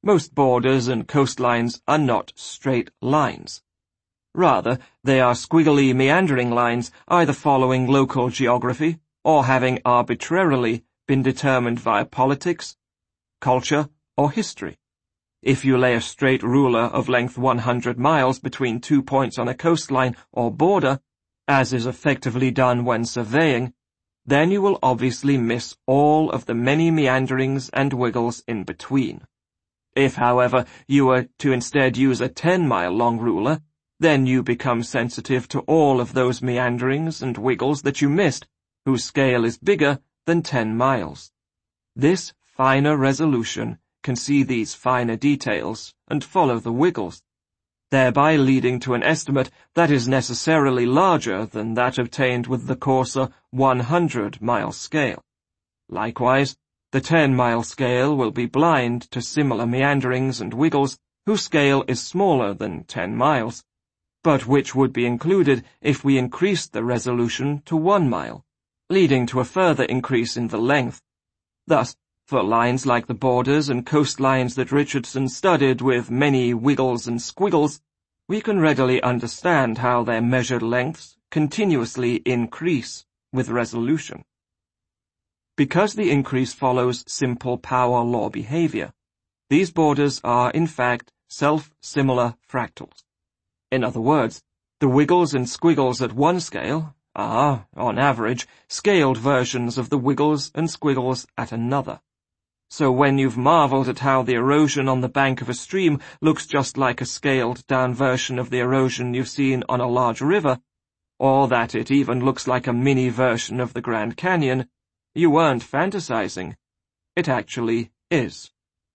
Most borders and coastlines are not straight lines. Rather, they are squiggly meandering lines, either following local geography or having arbitrarily been determined via politics, culture, or history. If you lay a straight ruler of length 100 miles between 2 points on a coastline or border, as is effectively done when surveying, then you will obviously miss all of the many meanderings and wiggles in between. If, however, you were to instead use a 10-mile-long ruler, then you become sensitive to all of those meanderings and wiggles that you missed, whose scale is bigger than 10 miles. This finer resolution can see these finer details and follow the wiggles, thereby leading to an estimate that is necessarily larger than that obtained with the coarser 100-mile scale. Likewise, the 10-mile scale will be blind to similar meanderings and wiggles whose scale is smaller than 10 miles, but which would be included if we increased the resolution to 1 mile, leading to a further increase in the length. Thus, for lines like the borders and coastlines that Richardson studied with many wiggles and squiggles, we can readily understand how their measured lengths continuously increase with resolution. Because the increase follows simple power law behavior, these borders are in fact self-similar fractals. In other words, the wiggles and squiggles at one scale are, on average, scaled versions of the wiggles and squiggles at another. So when you've marveled at how the erosion on the bank of a stream looks just like a scaled-down version of the erosion you've seen on a large river, or that it even looks like a mini version of the Grand Canyon, you weren't fantasizing. It actually is.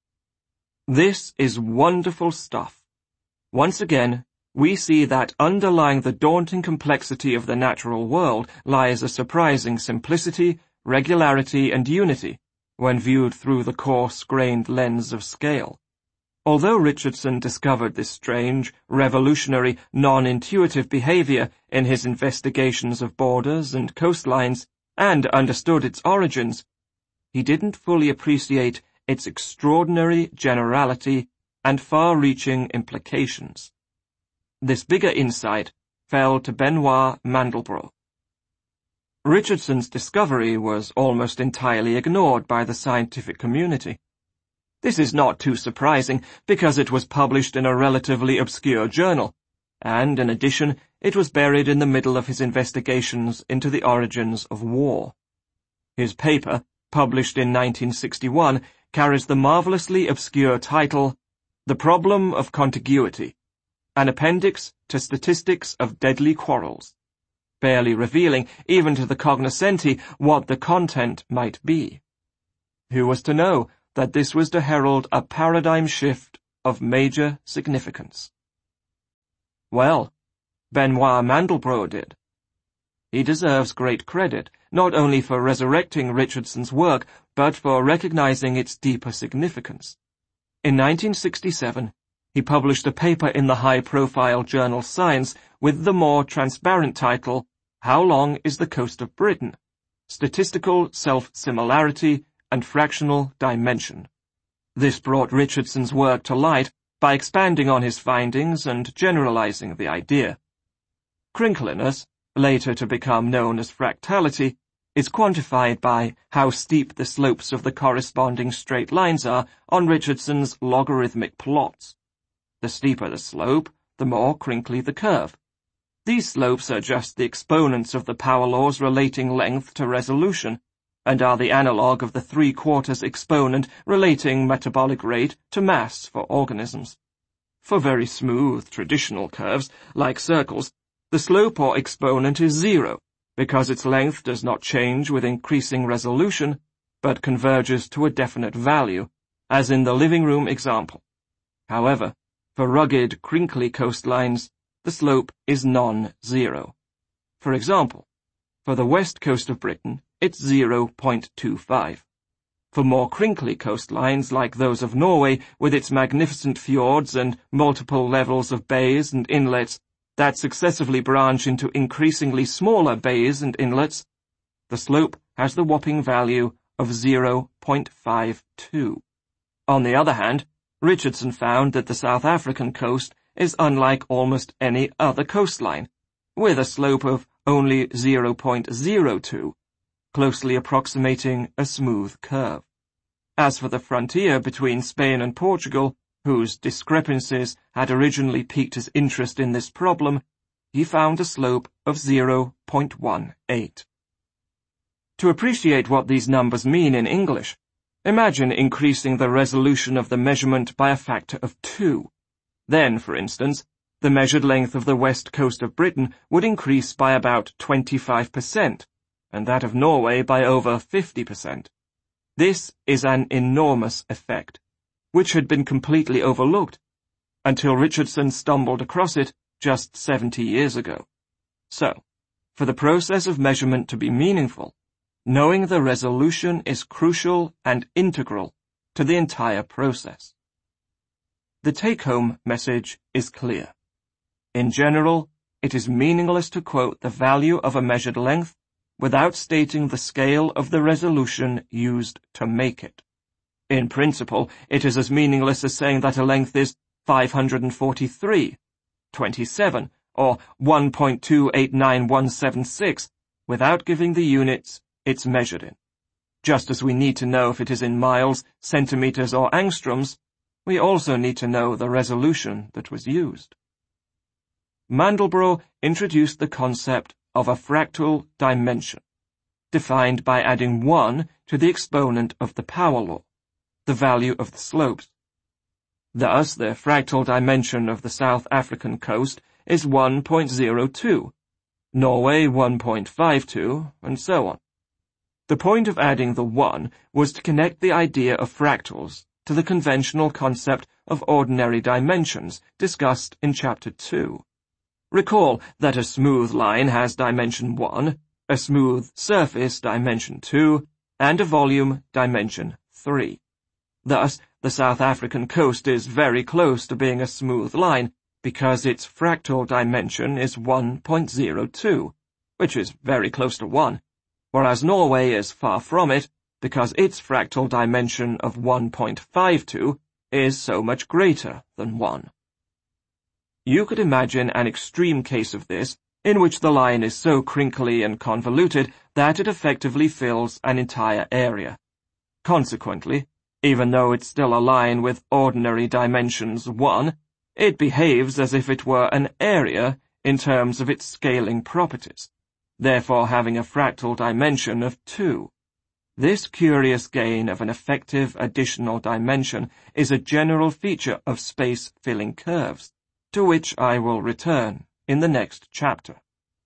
This is wonderful stuff. Once again, we see that underlying the daunting complexity of the natural world lies a surprising simplicity, regularity, and unity when viewed through the coarse-grained lens of scale. Although Richardson discovered this strange, revolutionary, non-intuitive behavior in his investigations of borders and coastlines, and understood its origins, he didn't fully appreciate its extraordinary generality and far-reaching implications. This bigger insight fell to Benoit Mandelbrot. Richardson's discovery was almost entirely ignored by the scientific community. This is not too surprising, because it was published in a relatively obscure journal, and, in addition, it was buried in the middle of his investigations into the origins of war. His paper, published in 1961, carries the marvelously obscure title, The Problem of Contiguity, an appendix to Statistics of Deadly Quarrels, barely revealing, even to the cognoscenti, what the content might be. Who was to know that this was to herald a paradigm shift of major significance? Well, Benoit Mandelbrot did. He deserves great credit, not only for resurrecting Richardson's work, but for recognizing its deeper significance. In 1967, he published a paper in the high-profile journal Science with the more transparent title, How Long is the Coast of Britain? Statistical Self-Similarity and Fractional Dimension. This brought Richardson's work to light by expanding on his findings and generalizing the idea. Crinkliness, later to become known as fractality, is quantified by how steep the slopes of the corresponding straight lines are on Richardson's logarithmic plots. The steeper the slope, the more crinkly the curve. These slopes are just the exponents of the power laws relating length to resolution, and are the analog of the 3/4 exponent relating metabolic rate to mass for organisms. For very smooth, traditional curves, like circles, the slope or exponent is 0, because its length does not change with increasing resolution, but converges to a definite value, as in the living room example. However, for rugged, crinkly coastlines, the slope is non-zero. For example, for the west coast of Britain, it's 0.25. For more crinkly coastlines like those of Norway, with its magnificent fjords and multiple levels of bays and inlets that successively branch into increasingly smaller bays and inlets, the slope has the whopping value of 0.52. On the other hand, Richardson found that the South African coast is unlike almost any other coastline, with a slope of only 0.02, closely approximating a smooth curve. As for the frontier between Spain and Portugal, whose discrepancies had originally piqued his interest in this problem, he found a slope of 0.18. To appreciate what these numbers mean in English, imagine increasing the resolution of the measurement by a factor of 2. Then, for instance, the measured length of the west coast of Britain would increase by about 25%, and that of Norway by over 50%. This is an enormous effect, which had been completely overlooked, until Richardson stumbled across it just 70 years ago. So, for the process of measurement to be meaningful, knowing the resolution is crucial and integral to the entire process. The take-home message is clear. In general, it is meaningless to quote the value of a measured length without stating the scale of the resolution used to make it. In principle, it is as meaningless as saying that a length is 543, 27, or 1.289176 without giving the units it's measured in. Just as we need to know if it is in miles, centimeters, or angstroms, we also need to know the resolution that was used. Mandelbrot introduced the concept of a fractal dimension, defined by adding 1 to the exponent of the power law, the value of the slopes. Thus, the fractal dimension of the South African coast is 1.02, Norway 1.52, and so on. The point of adding the 1 was to connect the idea of fractals to the conventional concept of ordinary dimensions discussed in Chapter 2. Recall that a smooth line has dimension 1, a smooth surface dimension 2, and a volume dimension 3. Thus, the South African coast is very close to being a smooth line because its fractal dimension is 1.02, which is very close to 1, whereas Norway is far from it because its fractal dimension of 1.52 is so much greater than 1. You could imagine an extreme case of this, in which the line is so crinkly and convoluted that it effectively fills an entire area. Consequently, even though it's still a line with ordinary dimensions 1, it behaves as if it were an area in terms of its scaling properties, therefore having a fractal dimension of 2. This curious gain of an effective additional dimension is a general feature of space-filling curves, to which I will return in the next chapter.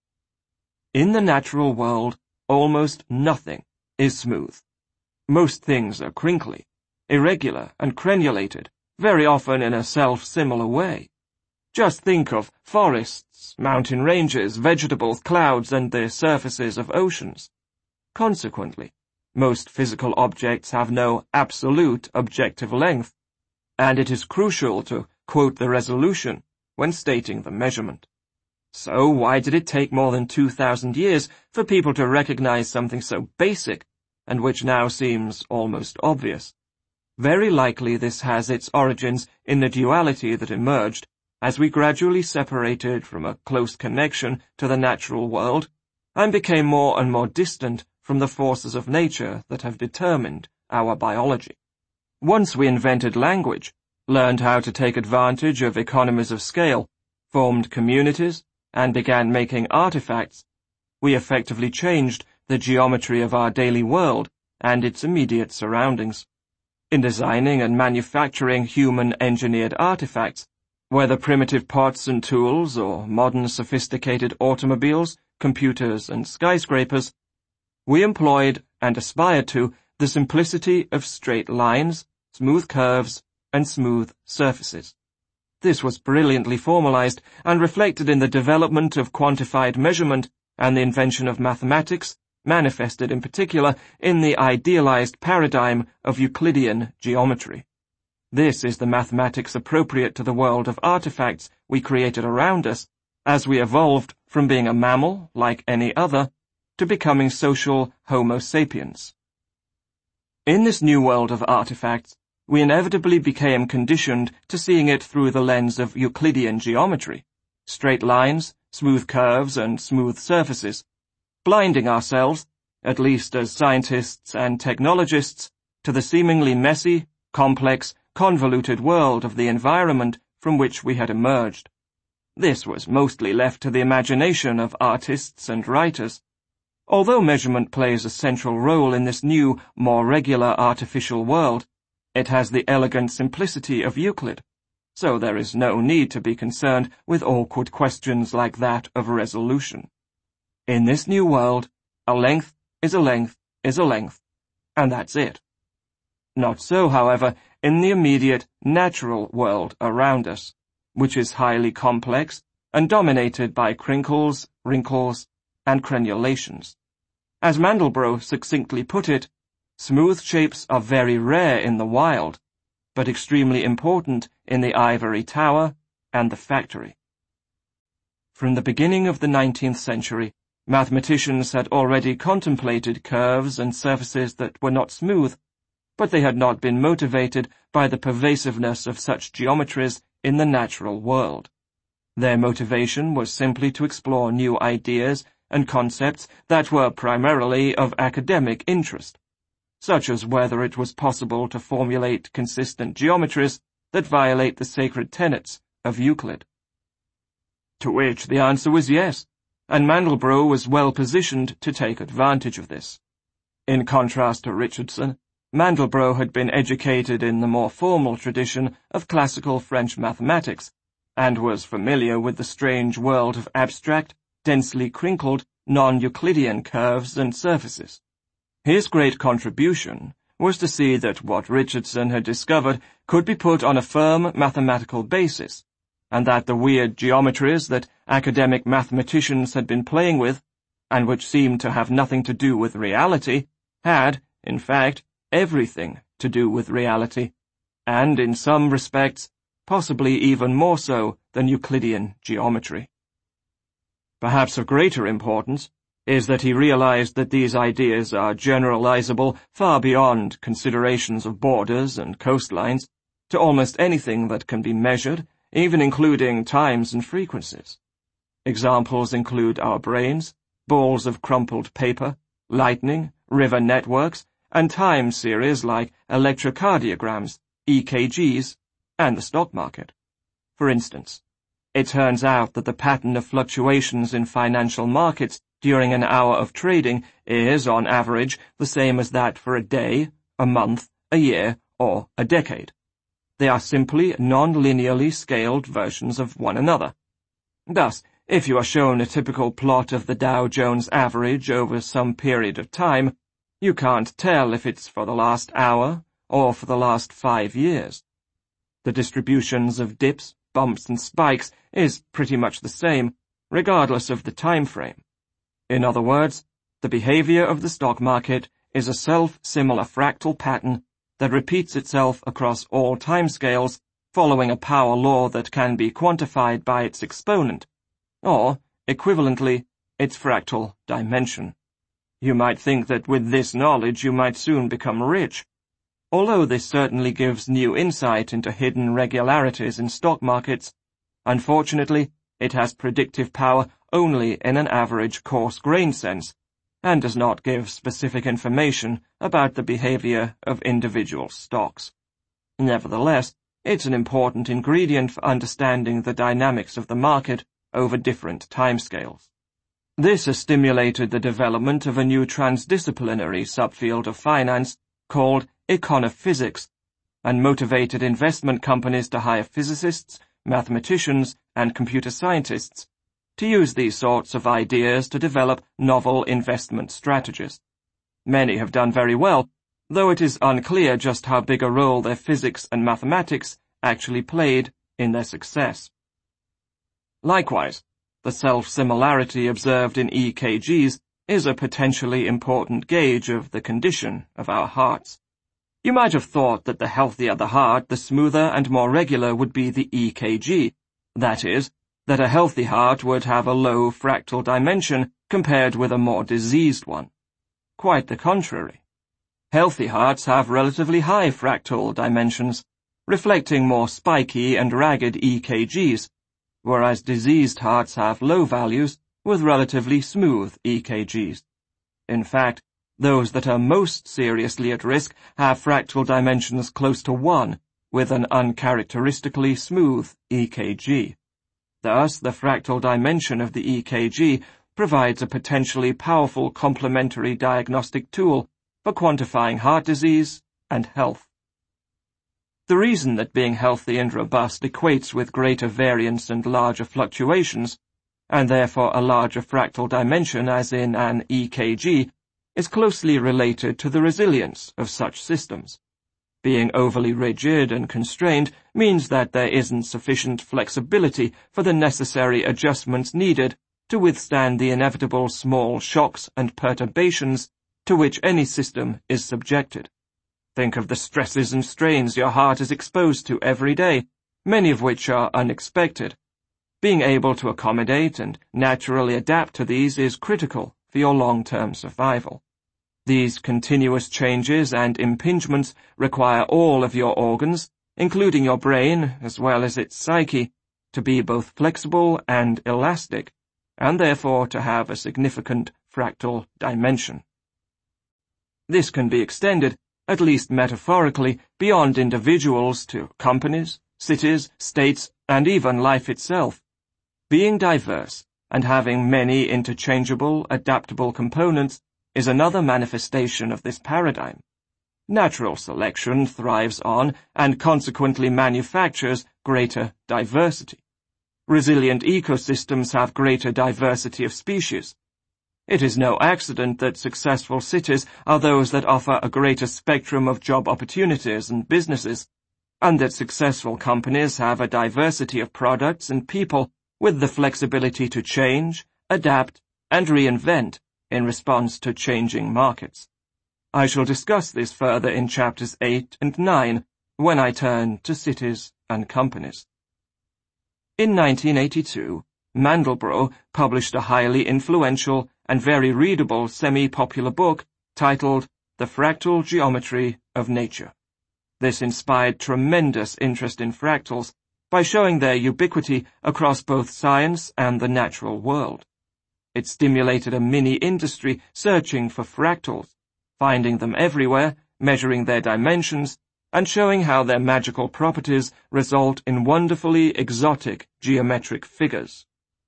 In the natural world, almost nothing is smooth. Most things are crinkly, irregular, and crenulated, very often in a self-similar way. Just think of forests, mountain ranges, vegetables, clouds, and the surfaces of oceans. Consequently, most physical objects have no absolute objective length, and it is crucial to quote the resolution when stating the measurement. So why did it take more than 2,000 years for people to recognize something so basic, and which now seems almost obvious? Very likely this has its origins in the duality that emerged as we gradually separated from a close connection to the natural world and became more and more distant from the forces of nature that have determined our biology. Once we invented language, learned how to take advantage of economies of scale, formed communities, and began making artifacts, we effectively changed the geometry of our daily world and its immediate surroundings. In designing and manufacturing human-engineered artifacts, whether primitive pots and tools or modern sophisticated automobiles, computers, and skyscrapers, we employed and aspired to the simplicity of straight lines, smooth curves, and smooth surfaces. This was brilliantly formalized and reflected in the development of quantified measurement and the invention of mathematics, manifested in particular in the idealized paradigm of Euclidean geometry. This is the mathematics appropriate to the world of artifacts we created around us, as we evolved from being a mammal, like any other, to becoming social Homo sapiens. In this new world of artifacts, we inevitably became conditioned to seeing it through the lens of Euclidean geometry, straight lines, smooth curves, and smooth surfaces, blinding ourselves, at least as scientists and technologists, to the seemingly messy, complex, convoluted world of the environment from which we had emerged. This was mostly left to the imagination of artists and writers. Although measurement plays a central role in this new, more regular artificial world, it has the elegant simplicity of Euclid, so there is no need to be concerned with awkward questions like that of resolution. In this new world, a length is a length is a length, and that's it. Not so, however, in the immediate, natural world around us, which is highly complex and dominated by crinkles, wrinkles, and crenulations. As Mandelbrot succinctly put it, smooth shapes are very rare in the wild, but extremely important in the ivory tower and the factory. From the beginning of the 19th century, mathematicians had already contemplated curves and surfaces that were not smooth, but they had not been motivated by the pervasiveness of such geometries in the natural world. Their motivation was simply to explore new ideas and concepts that were primarily of academic interest, such as whether it was possible to formulate consistent geometries that violate the sacred tenets of Euclid. To which the answer was yes, and Mandelbrot was well positioned to take advantage of this. In contrast to Richardson, Mandelbrot had been educated in the more formal tradition of classical French mathematics, and was familiar with the strange world of abstract, densely crinkled, non-Euclidean curves and surfaces. His great contribution was to see that what Richardson had discovered could be put on a firm mathematical basis, and that the weird geometries that academic mathematicians had been playing with, and which seemed to have nothing to do with reality, had, in fact, everything to do with reality, and in some respects, possibly even more so than Euclidean geometry. Perhaps of greater importance is that he realized that these ideas are generalizable far beyond considerations of borders and coastlines to almost anything that can be measured, even including times and frequencies. Examples include our brains, balls of crumpled paper, lightning, river networks, and time series like electrocardiograms, EKGs, and the stock market. For instance, it turns out that the pattern of fluctuations in financial markets during an hour of trading is, on average, the same as that for a day, a month, a year, or a decade. They are simply non-linearly scaled versions of one another. Thus, if you are shown a typical plot of the Dow Jones average over some period of time, you can't tell if it's for the last hour or for the last 5 years. The distributions of dips, bumps, and spikes is pretty much the same, regardless of the time frame. In other words, the behavior of the stock market is a self-similar fractal pattern that repeats itself across all timescales, following a power law that can be quantified by its exponent, or, equivalently, its fractal dimension. You might think that with this knowledge you might soon become rich. Although this certainly gives new insight into hidden regularities in stock markets, unfortunately, it has predictive power only in an average coarse-grained sense, and does not give specific information about the behavior of individual stocks. Nevertheless, it's an important ingredient for understanding the dynamics of the market over different timescales. This has stimulated the development of a new transdisciplinary subfield of finance called econophysics, and motivated investment companies to hire physicists, mathematicians, and computer scientists to use these sorts of ideas to develop novel investment strategies. Many have done very well, though it is unclear just how big a role their physics and mathematics actually played in their success. Likewise, the self-similarity observed in EKGs is a potentially important gauge of the condition of our hearts. You might have thought that the healthier the heart, the smoother and more regular would be the EKG, that is, that a healthy heart would have a low fractal dimension compared with a more diseased one. Quite the contrary. Healthy hearts have relatively high fractal dimensions, reflecting more spiky and ragged EKGs, whereas diseased hearts have low values with relatively smooth EKGs. In fact, those that are most seriously at risk have fractal dimensions close to 1, with an uncharacteristically smooth EKG. Thus, the fractal dimension of the EKG provides a potentially powerful complementary diagnostic tool for quantifying heart disease and health. The reason that being healthy and robust equates with greater variance and larger fluctuations, and therefore a larger fractal dimension as in an EKG, is closely related to the resilience of such systems. Being overly rigid and constrained means that there isn't sufficient flexibility for the necessary adjustments needed to withstand the inevitable small shocks and perturbations to which any system is subjected. Think of the stresses and strains your heart is exposed to every day, many of which are unexpected. Being able to accommodate and naturally adapt to these is critical for your long-term survival. These continuous changes and impingements require all of your organs, including your brain as well as its psyche, to be both flexible and elastic, and therefore to have a significant fractal dimension. This can be extended, at least metaphorically, beyond individuals to companies, cities, states, and even life itself. Being diverse and having many interchangeable, adaptable components is another manifestation of this paradigm. Natural selection thrives on and consequently manufactures greater diversity. Resilient ecosystems have greater diversity of species. It is no accident that successful cities are those that offer a greater spectrum of job opportunities and businesses, and that successful companies have a diversity of products and people with the flexibility to change, adapt, and reinvent in response to changing markets. I shall discuss this further in chapters 8 and 9 when I turn to cities and companies. In 1982, Mandelbrot published a highly influential and very readable semi-popular book titled The Fractal Geometry of Nature. This inspired tremendous interest in fractals by showing their ubiquity across both science and the natural world. It stimulated a mini-industry searching for fractals, finding them everywhere, measuring their dimensions, and showing how their magical properties result in wonderfully exotic geometric figures.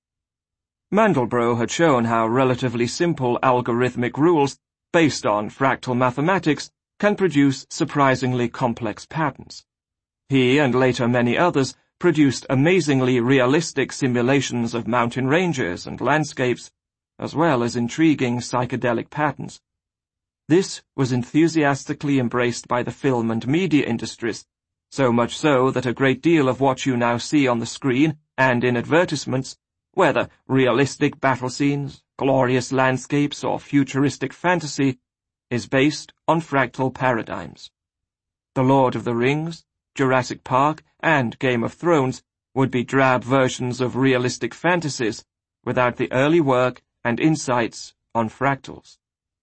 Mandelbrot had shown how relatively simple algorithmic rules based on fractal mathematics can produce surprisingly complex patterns. He, and later many others, produced amazingly realistic simulations of mountain ranges and landscapes, as well as intriguing psychedelic patterns. This was enthusiastically embraced by the film and media industries, so much so that a great deal of what you now see on the screen and in advertisements, whether realistic battle scenes, glorious landscapes, or futuristic fantasy, is based on fractal paradigms. The Lord of the Rings, Jurassic Park, and Game of Thrones would be drab versions of realistic fantasies without the early work and insights on fractals.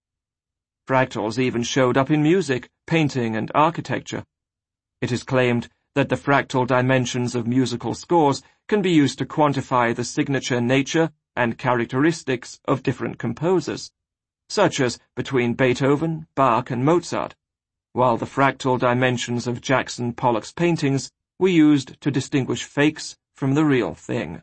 Fractals even showed up in music, painting, and architecture. It is claimed that the fractal dimensions of musical scores can be used to quantify the signature nature and characteristics of different composers, such as between Beethoven, Bach, and Mozart, while the fractal dimensions of Jackson Pollock's paintings were used to distinguish fakes from the real thing.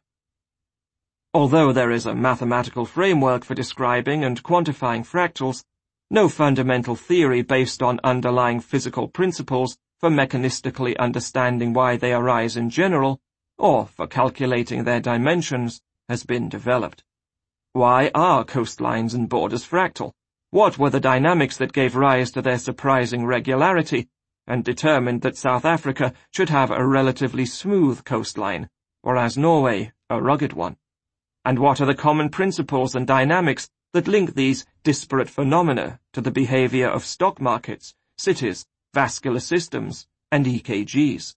Although there is a mathematical framework for describing and quantifying fractals, no fundamental theory based on underlying physical principles for mechanistically understanding why they arise in general, or for calculating their dimensions, has been developed. Why are coastlines and borders fractal? What were the dynamics that gave rise to their surprising regularity, and determined that South Africa should have a relatively smooth coastline, whereas Norway a rugged one? And what are the common principles and dynamics that link these disparate phenomena to the behavior of stock markets, cities, vascular systems, and EKGs?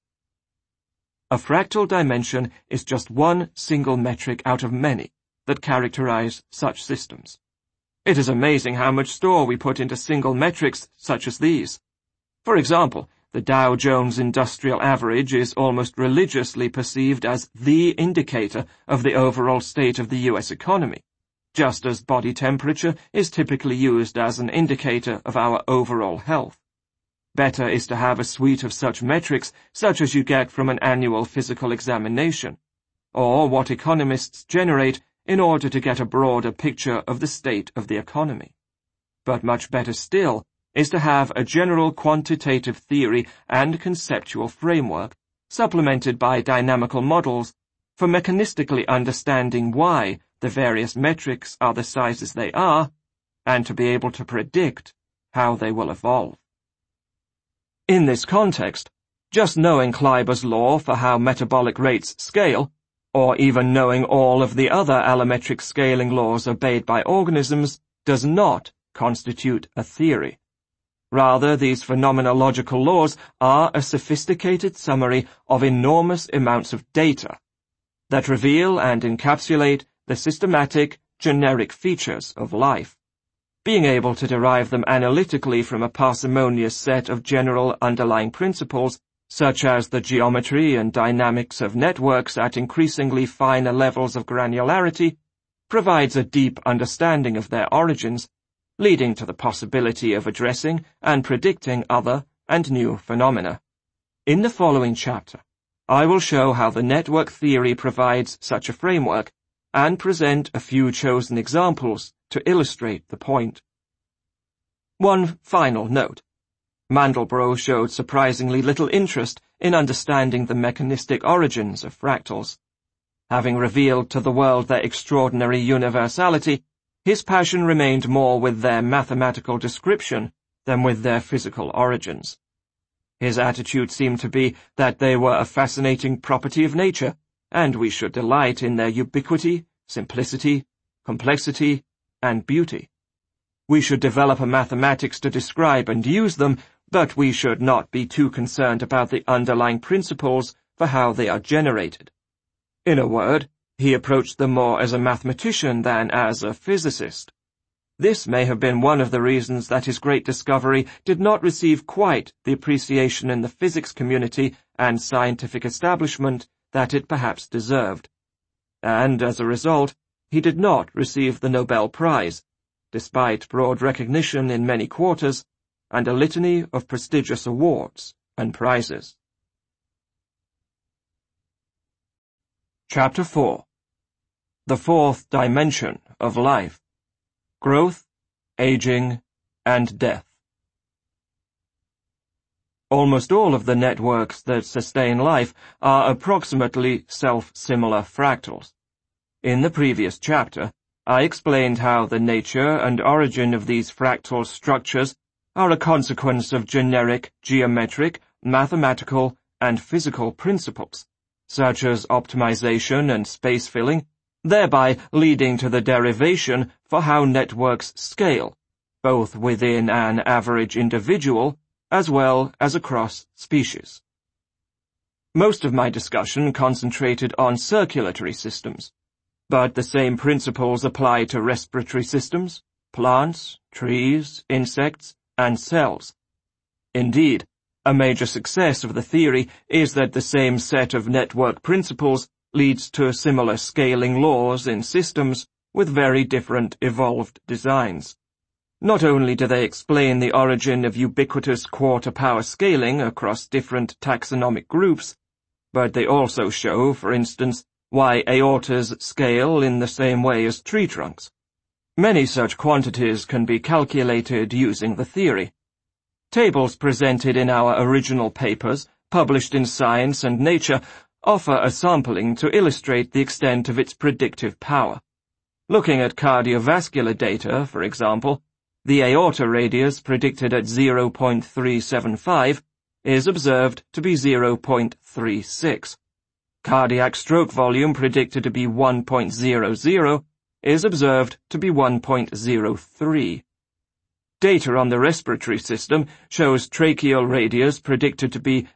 A fractal dimension is just one single metric out of many that characterize such systems. It is amazing how much store we put into single metrics such as these. For example, the Dow Jones Industrial Average is almost religiously perceived as the indicator of the overall state of the U.S. economy, just as body temperature is typically used as an indicator of our overall health. Better is to have a suite of such metrics such as you get from an annual physical examination, or what economists generate in order to get a broader picture of the state of the economy. But much better still is to have a general quantitative theory and conceptual framework, supplemented by dynamical models, for mechanistically understanding why the various metrics are the sizes they are, and to be able to predict how they will evolve. In this context, just knowing Kleiber's law for how metabolic rates scale, or even knowing all of the other allometric scaling laws obeyed by organisms, does not constitute a theory. Rather, these phenomenological laws are a sophisticated summary of enormous amounts of data that reveal and encapsulate the systematic, generic features of life. Being able to derive them analytically from a parsimonious set of general underlying principles, such as the geometry and dynamics of networks at increasingly finer levels of granularity, provides a deep understanding of their origins, leading to the possibility of addressing and predicting other and new phenomena. In the following chapter, I will show how the network theory provides such a framework and present a few chosen examples to illustrate the point. One final note. Mandelbrot showed surprisingly little interest in understanding the mechanistic origins of fractals. Having revealed to the world their extraordinary universality, his passion remained more with their mathematical description than with their physical origins. His attitude seemed to be that they were a fascinating property of nature, and we should delight in their ubiquity, simplicity, complexity, and beauty. We should develop a mathematics to describe and use them, but we should not be too concerned about the underlying principles for how they are generated. In a word, he approached them more as a mathematician than as a physicist. This may have been one of the reasons that his great discovery did not receive quite the appreciation in the physics community and scientific establishment that it perhaps deserved. And, as a result, he did not receive the Nobel Prize, despite broad recognition in many quarters and a litany of prestigious awards and prizes. Chapter 4. The fourth dimension of life: growth, aging, and death. Almost all of the networks that sustain life are approximately self-similar fractals. In the previous chapter, I explained how the nature and origin of these fractal structures are a consequence of generic, geometric, mathematical, and physical principles, such as optimization and space filling, thereby leading to the derivation for how networks scale, both within an average individual as well as across species. Most of my discussion concentrated on circulatory systems, but the same principles apply to respiratory systems, plants, trees, insects, and cells. Indeed, a major success of the theory is that the same set of network principles leads to similar scaling laws in systems with very different evolved designs. Not only do they explain the origin of ubiquitous quarter-power scaling across different taxonomic groups, but they also show, for instance, why aortas scale in the same way as tree trunks. Many such quantities can be calculated using the theory. Tables presented in our original papers, published in Science and Nature, offer a sampling to illustrate the extent of its predictive power. Looking at cardiovascular data, for example, the aorta radius predicted at 0.375 is observed to be 0.36. Cardiac stroke volume predicted to be 1.00 is observed to be 1.03. Data on the respiratory system shows tracheal radius predicted to be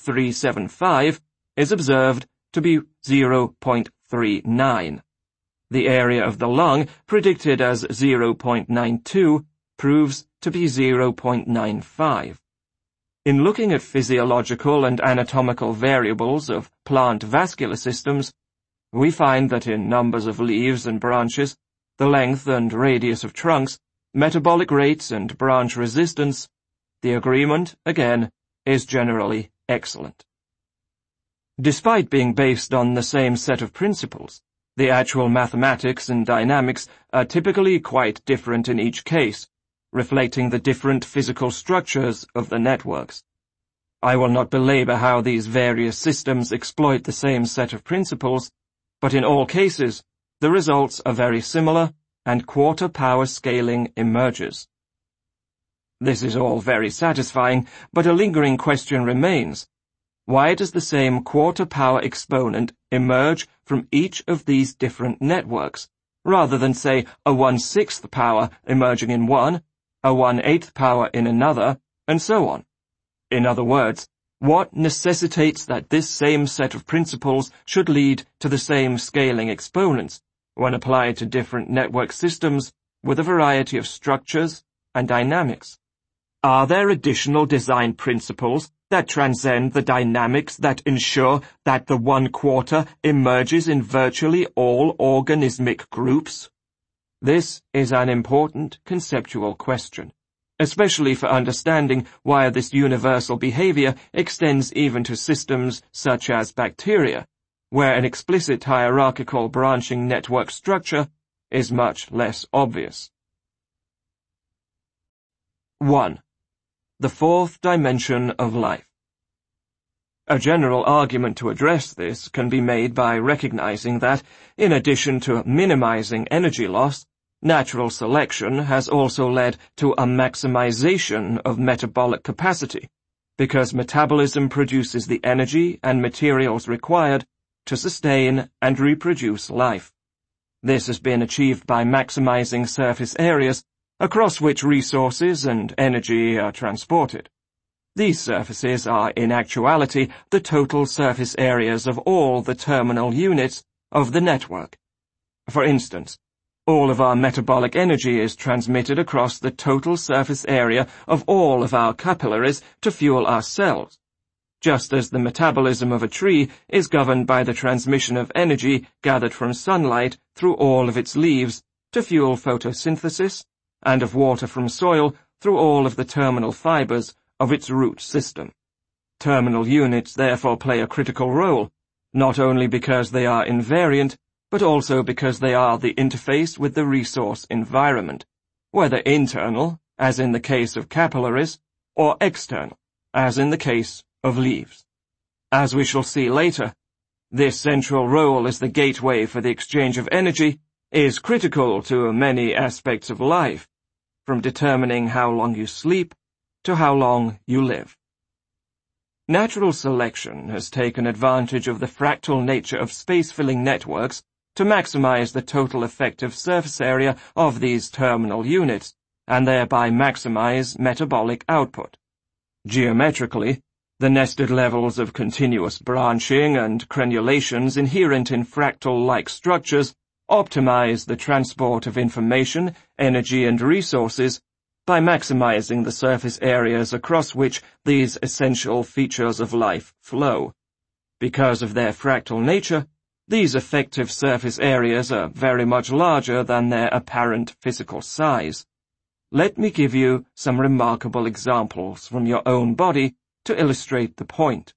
0.375 is observed to be 0.39. The area of the lung, predicted as 0.92, proves to be 0.95. In looking at physiological and anatomical variables of plant vascular systems, we find that in numbers of leaves and branches, the length and radius of trunks, metabolic rates and branch resistance, the agreement, again, is generally excellent. Despite being based on the same set of principles, the actual mathematics and dynamics are typically quite different in each case, reflecting the different physical structures of the networks. I will not belabor how these various systems exploit the same set of principles, but in all cases, the results are very similar, and quarter-power scaling emerges. This is all very satisfying, but a lingering question remains. Why does the same quarter-power exponent emerge from each of these different networks, rather than, say, a 1/6 power emerging in one, a 1/8 power in another, and so on? In other words, what necessitates that this same set of principles should lead to the same scaling exponents when applied to different network systems with a variety of structures and dynamics? Are there additional design principles that transcend the dynamics that ensure that the 1/4 emerges in virtually all organismic groups? This is an important conceptual question, especially for understanding why this universal behavior extends even to systems such as bacteria, where an explicit hierarchical branching network structure is much less obvious. 1. The fourth dimension of life. A general argument to address this can be made by recognizing that, in addition to minimizing energy loss, natural selection has also led to a maximization of metabolic capacity, because metabolism produces the energy and materials required to sustain and reproduce life. This has been achieved by maximizing surface areas across which resources and energy are transported. These surfaces are in actuality the total surface areas of all the terminal units of the network. For instance, all of our metabolic energy is transmitted across the total surface area of all of our capillaries to fuel our cells, just as the metabolism of a tree is governed by the transmission of energy gathered from sunlight through all of its leaves to fuel photosynthesis, and of water from soil through all of the terminal fibers of its root system. Terminal units therefore play a critical role, not only because they are invariant, but also because they are the interface with the resource environment, whether internal, as in the case of capillaries, or external, as in the case of leaves. As we shall see later, this central role as the gateway for the exchange of energy is critical to many aspects of life, from determining how long you sleep to how long you live. Natural selection has taken advantage of the fractal nature of space-filling networks to maximize the total effective surface area of these terminal units, and thereby maximize metabolic output. Geometrically, the nested levels of continuous branching and crenulations inherent in fractal-like structures optimize the transport of information, energy, and resources by maximizing the surface areas across which these essential features of life flow. Because of their fractal nature, these effective surface areas are very much larger than their apparent physical size. Let me give you some remarkable examples from your own body to illustrate the point.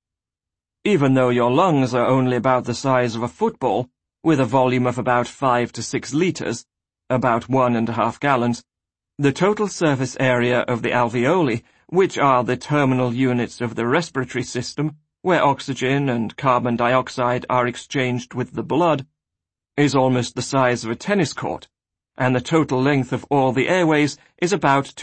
Even though your lungs are only about the size of a football, with a volume of about 5 to 6 liters, about 1.5 gallons, the total surface area of the alveoli, which are the terminal units of the respiratory system, where oxygen and carbon dioxide are exchanged with the blood, is almost the size of a tennis court, and the total length of all the airways is about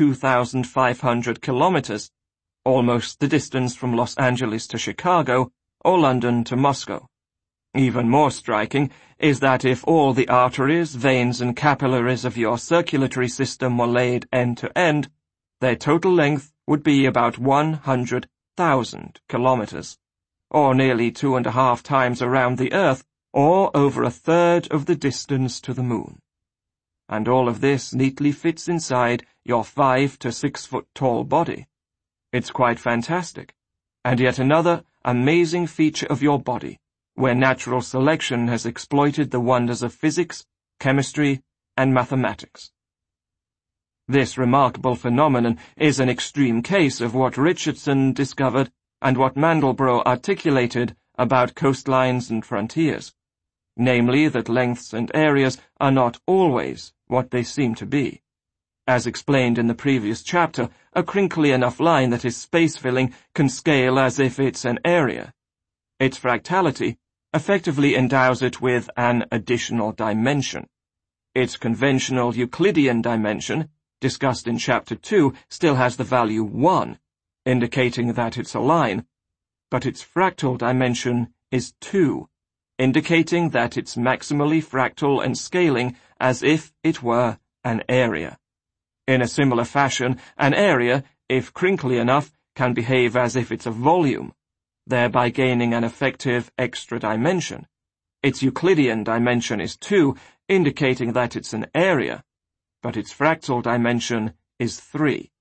2,500 kilometers, almost the distance from Los Angeles to Chicago or London to Moscow. Even more striking is that if all the arteries, veins, and capillaries of your circulatory system were laid end to end, their total length would be about 100,000 kilometers, or nearly 2.5 times around the Earth or over a third of the distance to the moon. And all of this neatly fits inside your 5 to 6 foot tall body. It's quite fantastic, and yet another amazing feature of your body, where natural selection has exploited the wonders of physics, chemistry, and mathematics. This remarkable phenomenon is an extreme case of what Richardson discovered and what Mandelbrot articulated about coastlines and frontiers, namely that lengths and areas are not always what they seem to be. As explained in the previous chapter, a crinkly enough line that is space-filling can scale as if it's an area. Its fractality effectively endows it with an additional dimension. Its conventional Euclidean dimension, discussed in Chapter 2, still has the value 1, indicating that it's a line, but its fractal dimension is 2, indicating that it's maximally fractal and scaling as if it were an area. In a similar fashion, an area, if crinkly enough, can behave as if it's a volume, thereby gaining an effective extra dimension. Its Euclidean dimension is 2, indicating that it's an area, but its fractal dimension is 3.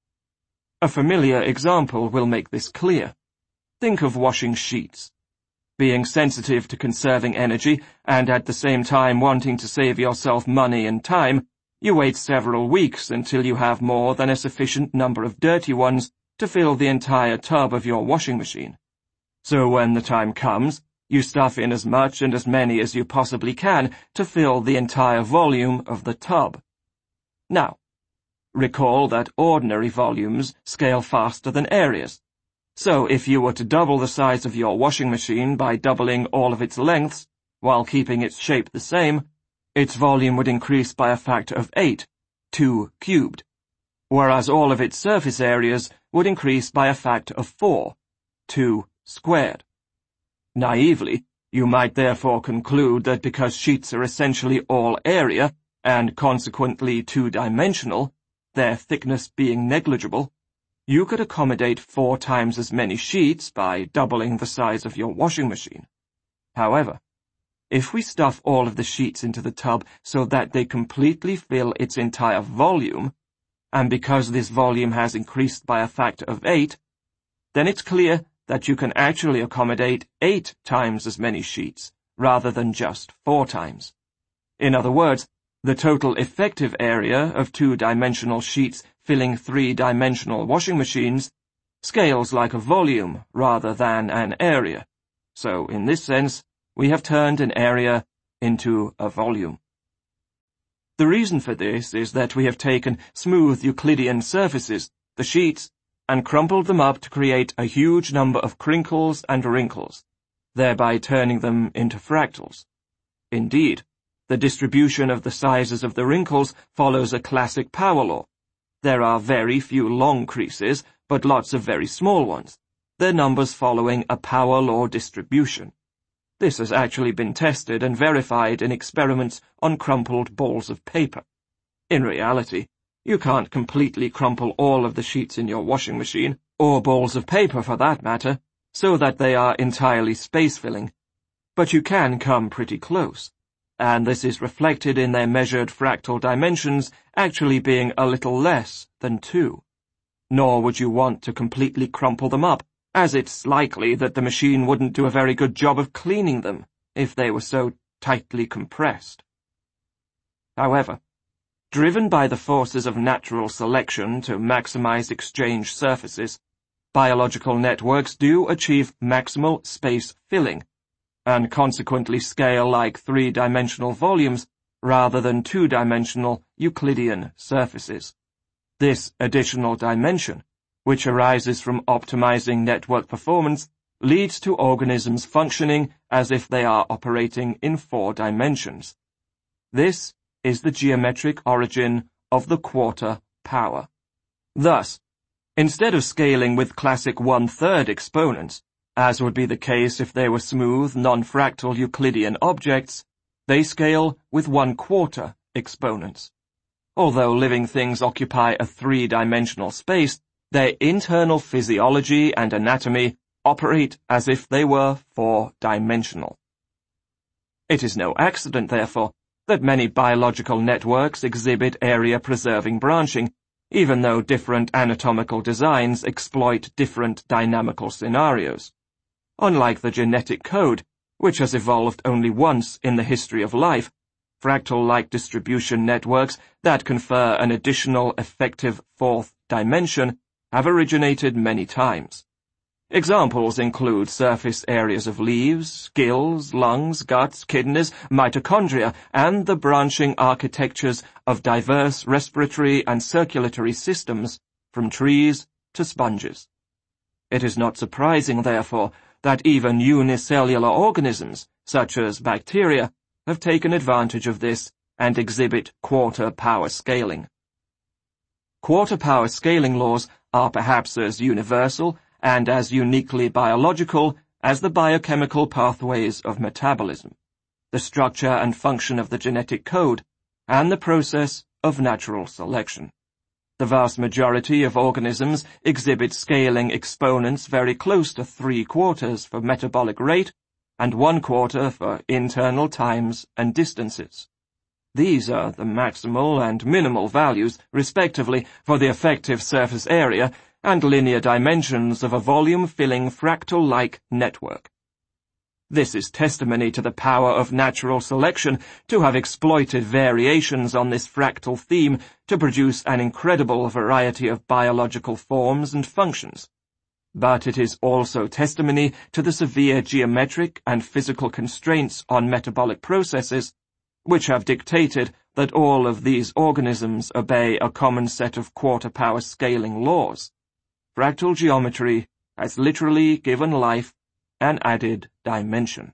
A familiar example will make this clear. Think of washing sheets. Being sensitive to conserving energy and at the same time wanting to save yourself money and time, you wait several weeks until you have more than a sufficient number of dirty ones to fill the entire tub of your washing machine. So when the time comes, you stuff in as much and as many as you possibly can to fill the entire volume of the tub. Now, recall that ordinary volumes scale faster than areas. So if you were to double the size of your washing machine by doubling all of its lengths, while keeping its shape the same, its volume would increase by a factor of 8, 2 cubed, whereas all of its surface areas would increase by a factor of 4, 2 squared. Naively, you might therefore conclude that because sheets are essentially all area, and consequently two-dimensional, their thickness being negligible, you could accommodate 4 times as many sheets by doubling the size of your washing machine. However, if we stuff all of the sheets into the tub so that they completely fill its entire volume, and because this volume has increased by a factor of 8, then it's clear that you can actually accommodate 8 times as many sheets, rather than just 4 times. In other words, the total effective area of 2-dimensional sheets filling 3-dimensional washing machines scales like a volume rather than an area. So, in this sense, we have turned an area into a volume. The reason for this is that we have taken smooth Euclidean surfaces, the sheets, and crumpled them up to create a huge number of crinkles and wrinkles, thereby turning them into fractals. Indeed, the distribution of the sizes of the wrinkles follows a classic power law. There are very few long creases, but lots of very small ones, their numbers following a power law distribution. This has actually been tested and verified in experiments on crumpled balls of paper. In reality, you can't completely crumple all of the sheets in your washing machine, or balls of paper for that matter, so that they are entirely space-filling. But you can come pretty close, and this is reflected in their measured fractal dimensions actually being a little less than 2. Nor would you want to completely crumple them up, as it's likely that the machine wouldn't do a very good job of cleaning them if they were so tightly compressed. However, driven by the forces of natural selection to maximize exchange surfaces, biological networks do achieve maximal space filling, and consequently scale like 3-dimensional volumes rather than 2-dimensional Euclidean surfaces. This additional dimension, which arises from optimizing network performance, leads to organisms functioning as if they are operating in 4 dimensions. This is the geometric origin of the quarter power. Thus, instead of scaling with classic 1/3 exponents, as would be the case if they were smooth, non-fractal Euclidean objects, they scale with 1/4 exponents. Although living things occupy a 3-dimensional space, their internal physiology and anatomy operate as if they were 4-dimensional. It is no accident, therefore, that many biological networks exhibit area-preserving branching, even though different anatomical designs exploit different dynamical scenarios. Unlike the genetic code, which has evolved only once in the history of life, fractal-like distribution networks that confer an additional effective fourth dimension have originated many times. Examples include surface areas of leaves, gills, lungs, guts, kidneys, mitochondria, and the branching architectures of diverse respiratory and circulatory systems, from trees to sponges. It is not surprising, therefore, that even unicellular organisms, such as bacteria, have taken advantage of this and exhibit quarter-power scaling. Quarter-power scaling laws are perhaps as universal and as uniquely biological as the biochemical pathways of metabolism, the structure and function of the genetic code, and the process of natural selection. The vast majority of organisms exhibit scaling exponents very close to 3/4 for metabolic rate and 1/4 for internal times and distances. These are the maximal and minimal values, respectively, for the effective surface area and linear dimensions of a volume-filling fractal-like network. This is testimony to the power of natural selection to have exploited variations on this fractal theme to produce an incredible variety of biological forms and functions. But it is also testimony to the severe geometric and physical constraints on metabolic processes, which have dictated that all of these organisms obey a common set of quarter-power scaling laws. Fractal geometry has literally given life an added dimension.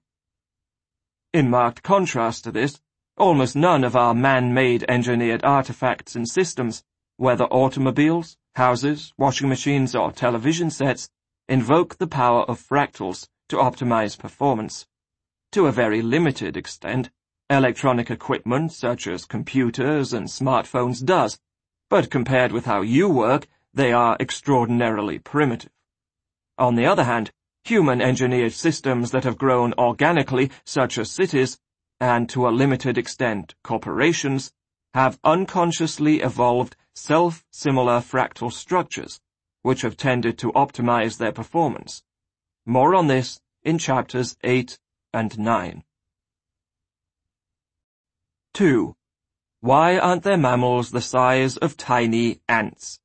In marked contrast to this, almost none of our man-made engineered artifacts and systems, whether automobiles, houses, washing machines, or television sets, invoke the power of fractals to optimize performance. To a very limited extent, electronic equipment such as computers and smartphones does, but compared with how you work, they are extraordinarily primitive. On the other hand, human-engineered systems that have grown organically, such as cities, and to a limited extent corporations, have unconsciously evolved self-similar fractal structures, which have tended to optimize their performance. More on this in chapters 8 and 9. 2. Why aren't there mammals the size of tiny ants?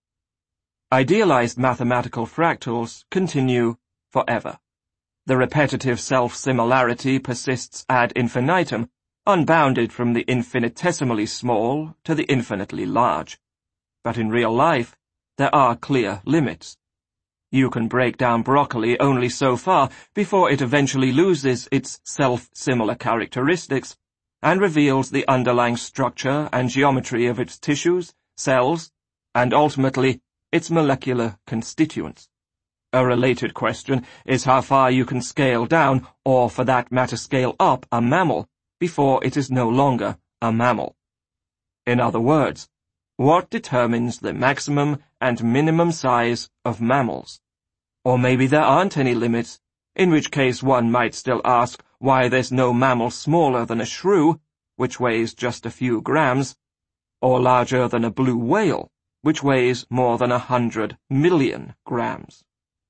Idealized mathematical fractals continue forever. The repetitive self-similarity persists ad infinitum, unbounded from the infinitesimally small to the infinitely large. But in real life, there are clear limits. You can break down broccoli only so far before it eventually loses its self-similar characteristics and reveals the underlying structure and geometry of its tissues, cells, and ultimately its molecular constituents. A related question is how far you can scale down, or for that matter scale up, a mammal before it is no longer a mammal. In other words, what determines the maximum and minimum size of mammals? Or maybe there aren't any limits, in which case one might still ask why there's no mammal smaller than a shrew, which weighs just a few grams, or larger than a blue whale, which weighs more than 100 million grams.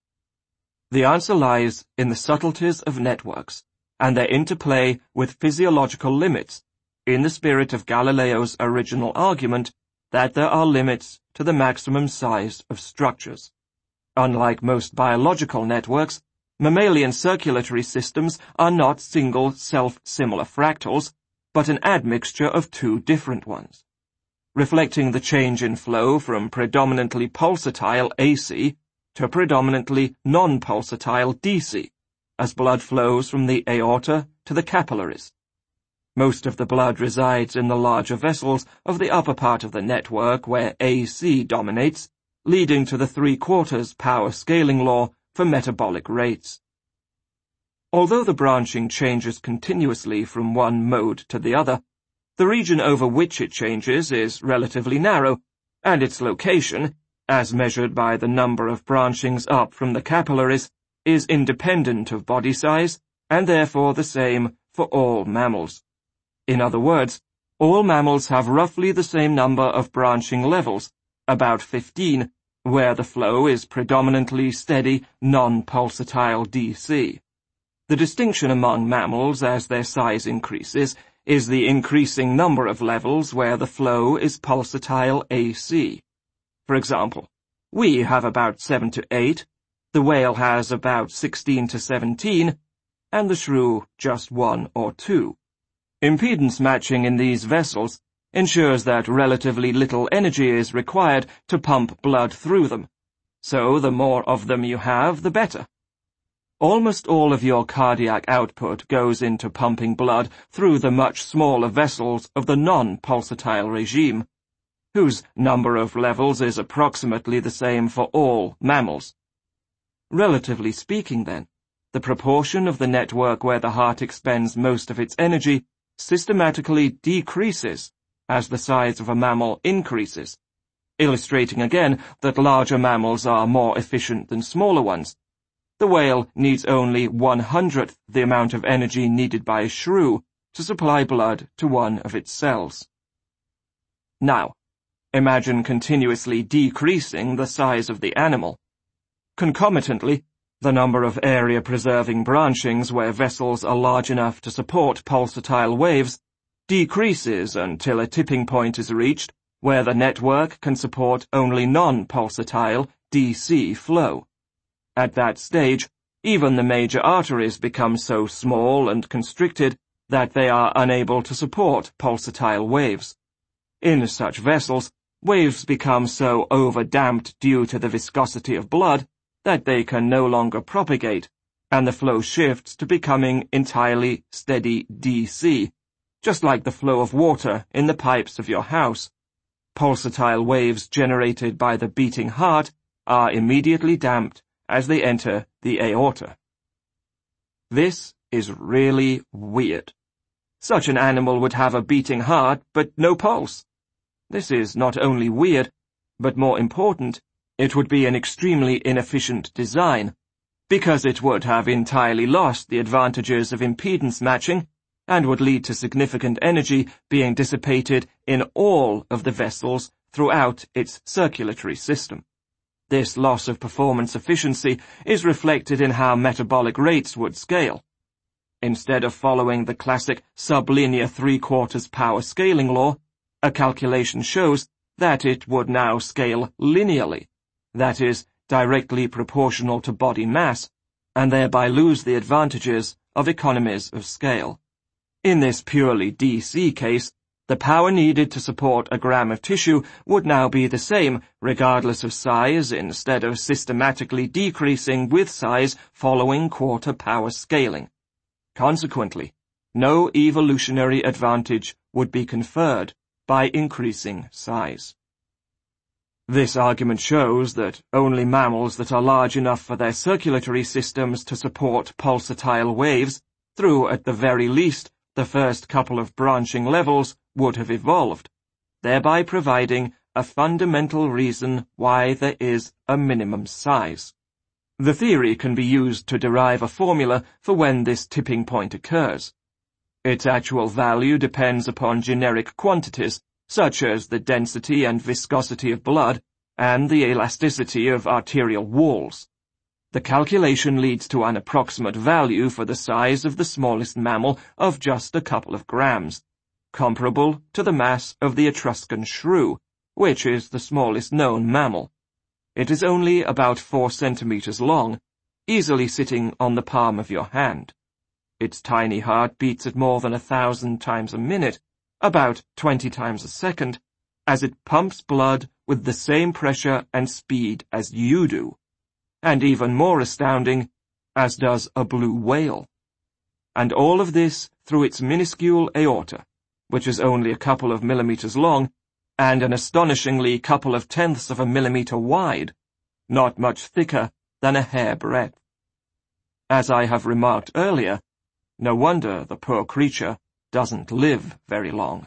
The answer lies in the subtleties of networks, and their interplay with physiological limits, in the spirit of Galileo's original argument that there are limits to the maximum size of structures. Unlike most biological networks, mammalian circulatory systems are not single self-similar fractals, but an admixture of two different ones, reflecting the change in flow from predominantly pulsatile AC to predominantly non-pulsatile DC, as blood flows from the aorta to the capillaries. Most of the blood resides in the larger vessels of the upper part of the network where AC dominates, leading to the 3/4 power scaling law for metabolic rates. Although the branching changes continuously from one mode to the other, the region over which it changes is relatively narrow, and its location, as measured by the number of branchings up from the capillaries, is independent of body size, and therefore the same for all mammals. In other words, all mammals have roughly the same number of branching levels, about 15, where the flow is predominantly steady, non-pulsatile DC. The distinction among mammals as their size increases is the increasing number of levels where the flow is pulsatile AC. For example, we have about 7 to 8, the whale has about 16 to 17, and the shrew just 1 or 2. Impedance matching in these vessels ensures that relatively little energy is required to pump blood through them, so the more of them you have, the better. Almost all of your cardiac output goes into pumping blood through the much smaller vessels of the non-pulsatile regime, whose number of levels is approximately the same for all mammals. Relatively speaking, then, the proportion of the network where the heart expends most of its energy systematically decreases as the size of a mammal increases, illustrating again that larger mammals are more efficient than smaller ones. The whale needs only 1/100th the amount of energy needed by a shrew to supply blood to one of its cells. Now, imagine continuously decreasing the size of the animal. Concomitantly, the number of area-preserving branchings where vessels are large enough to support pulsatile waves decreases until a tipping point is reached where the network can support only non-pulsatile DC flow. At that stage, even the major arteries become so small and constricted that they are unable to support pulsatile waves. In such vessels, waves become so over-damped due to the viscosity of blood that they can no longer propagate, and the flow shifts to becoming entirely steady DC, just like the flow of water in the pipes of your house. Pulsatile waves generated by the beating heart are immediately damped as they enter the aorta. This is really weird. Such an animal would have a beating heart but no pulse. This is not only weird, but more important, it would be an extremely inefficient design, because it would have entirely lost the advantages of impedance matching and would lead to significant energy being dissipated in all of the vessels throughout its circulatory system. This loss of performance efficiency is reflected in how metabolic rates would scale. Instead of following the classic sublinear 3/4 power scaling law, a calculation shows that it would now scale linearly, that is, directly proportional to body mass, and thereby lose the advantages of economies of scale. In this purely DC case, the power needed to support a gram of tissue would now be the same, regardless of size, instead of systematically decreasing with size following quarter power scaling. Consequently, no evolutionary advantage would be conferred by increasing size. This argument shows that only mammals that are large enough for their circulatory systems to support pulsatile waves, through at the very least the first couple of branching levels, would have evolved, thereby providing a fundamental reason why there is a minimum size. The theory can be used to derive a formula for when this tipping point occurs. Its actual value depends upon generic quantities, such as the density and viscosity of blood and the elasticity of arterial walls. The calculation leads to an approximate value for the size of the smallest mammal of just a couple of grams, comparable to the mass of the Etruscan shrew, which is the smallest known mammal. It is only about 4 centimeters long, easily sitting on the palm of your hand. Its tiny heart beats at more than 1,000 times a minute, about 20 times a second, as it pumps blood with the same pressure and speed as you do. And even more astounding, as does a blue whale. And all of this through its minuscule aorta, which is only a couple of millimeters long, and an astonishingly couple of tenths of a millimeter wide, not much thicker than a hair breadth. As I have remarked earlier, no wonder the poor creature doesn't live very long.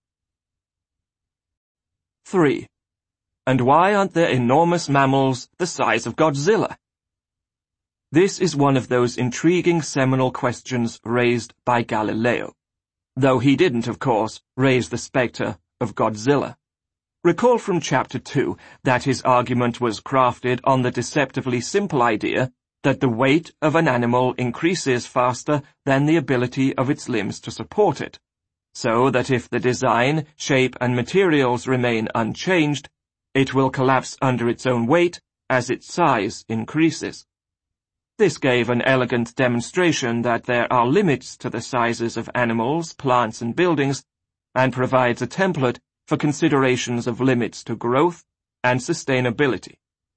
3. And why aren't there enormous mammals the size of Godzilla? This is one of those intriguing seminal questions raised by Galileo, though he didn't, of course, raise the spectre of Godzilla. Recall from Chapter 2 that his argument was crafted on the deceptively simple idea that the weight of an animal increases faster than the ability of its limbs to support it, so that if the design, shape, and materials remain unchanged, it will collapse under its own weight as its size increases. This gave an elegant demonstration that there are limits to the sizes of animals, plants, and buildings, and provides a template for considerations of limits to growth and sustainability.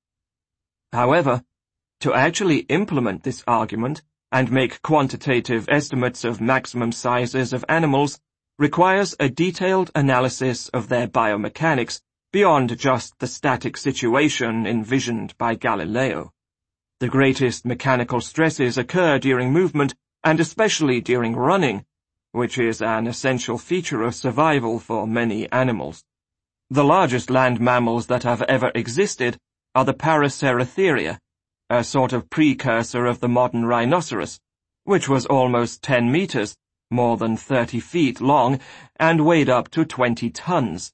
However, to actually implement this argument and make quantitative estimates of maximum sizes of animals requires a detailed analysis of their biomechanics beyond just the static situation envisioned by Galileo. The greatest mechanical stresses occur during movement, and especially during running, which is an essential feature of survival for many animals. The largest land mammals that have ever existed are the Paraceratheria, a sort of precursor of the modern rhinoceros, which was almost 10 meters, more than 30 feet long, and weighed up to 20 tons,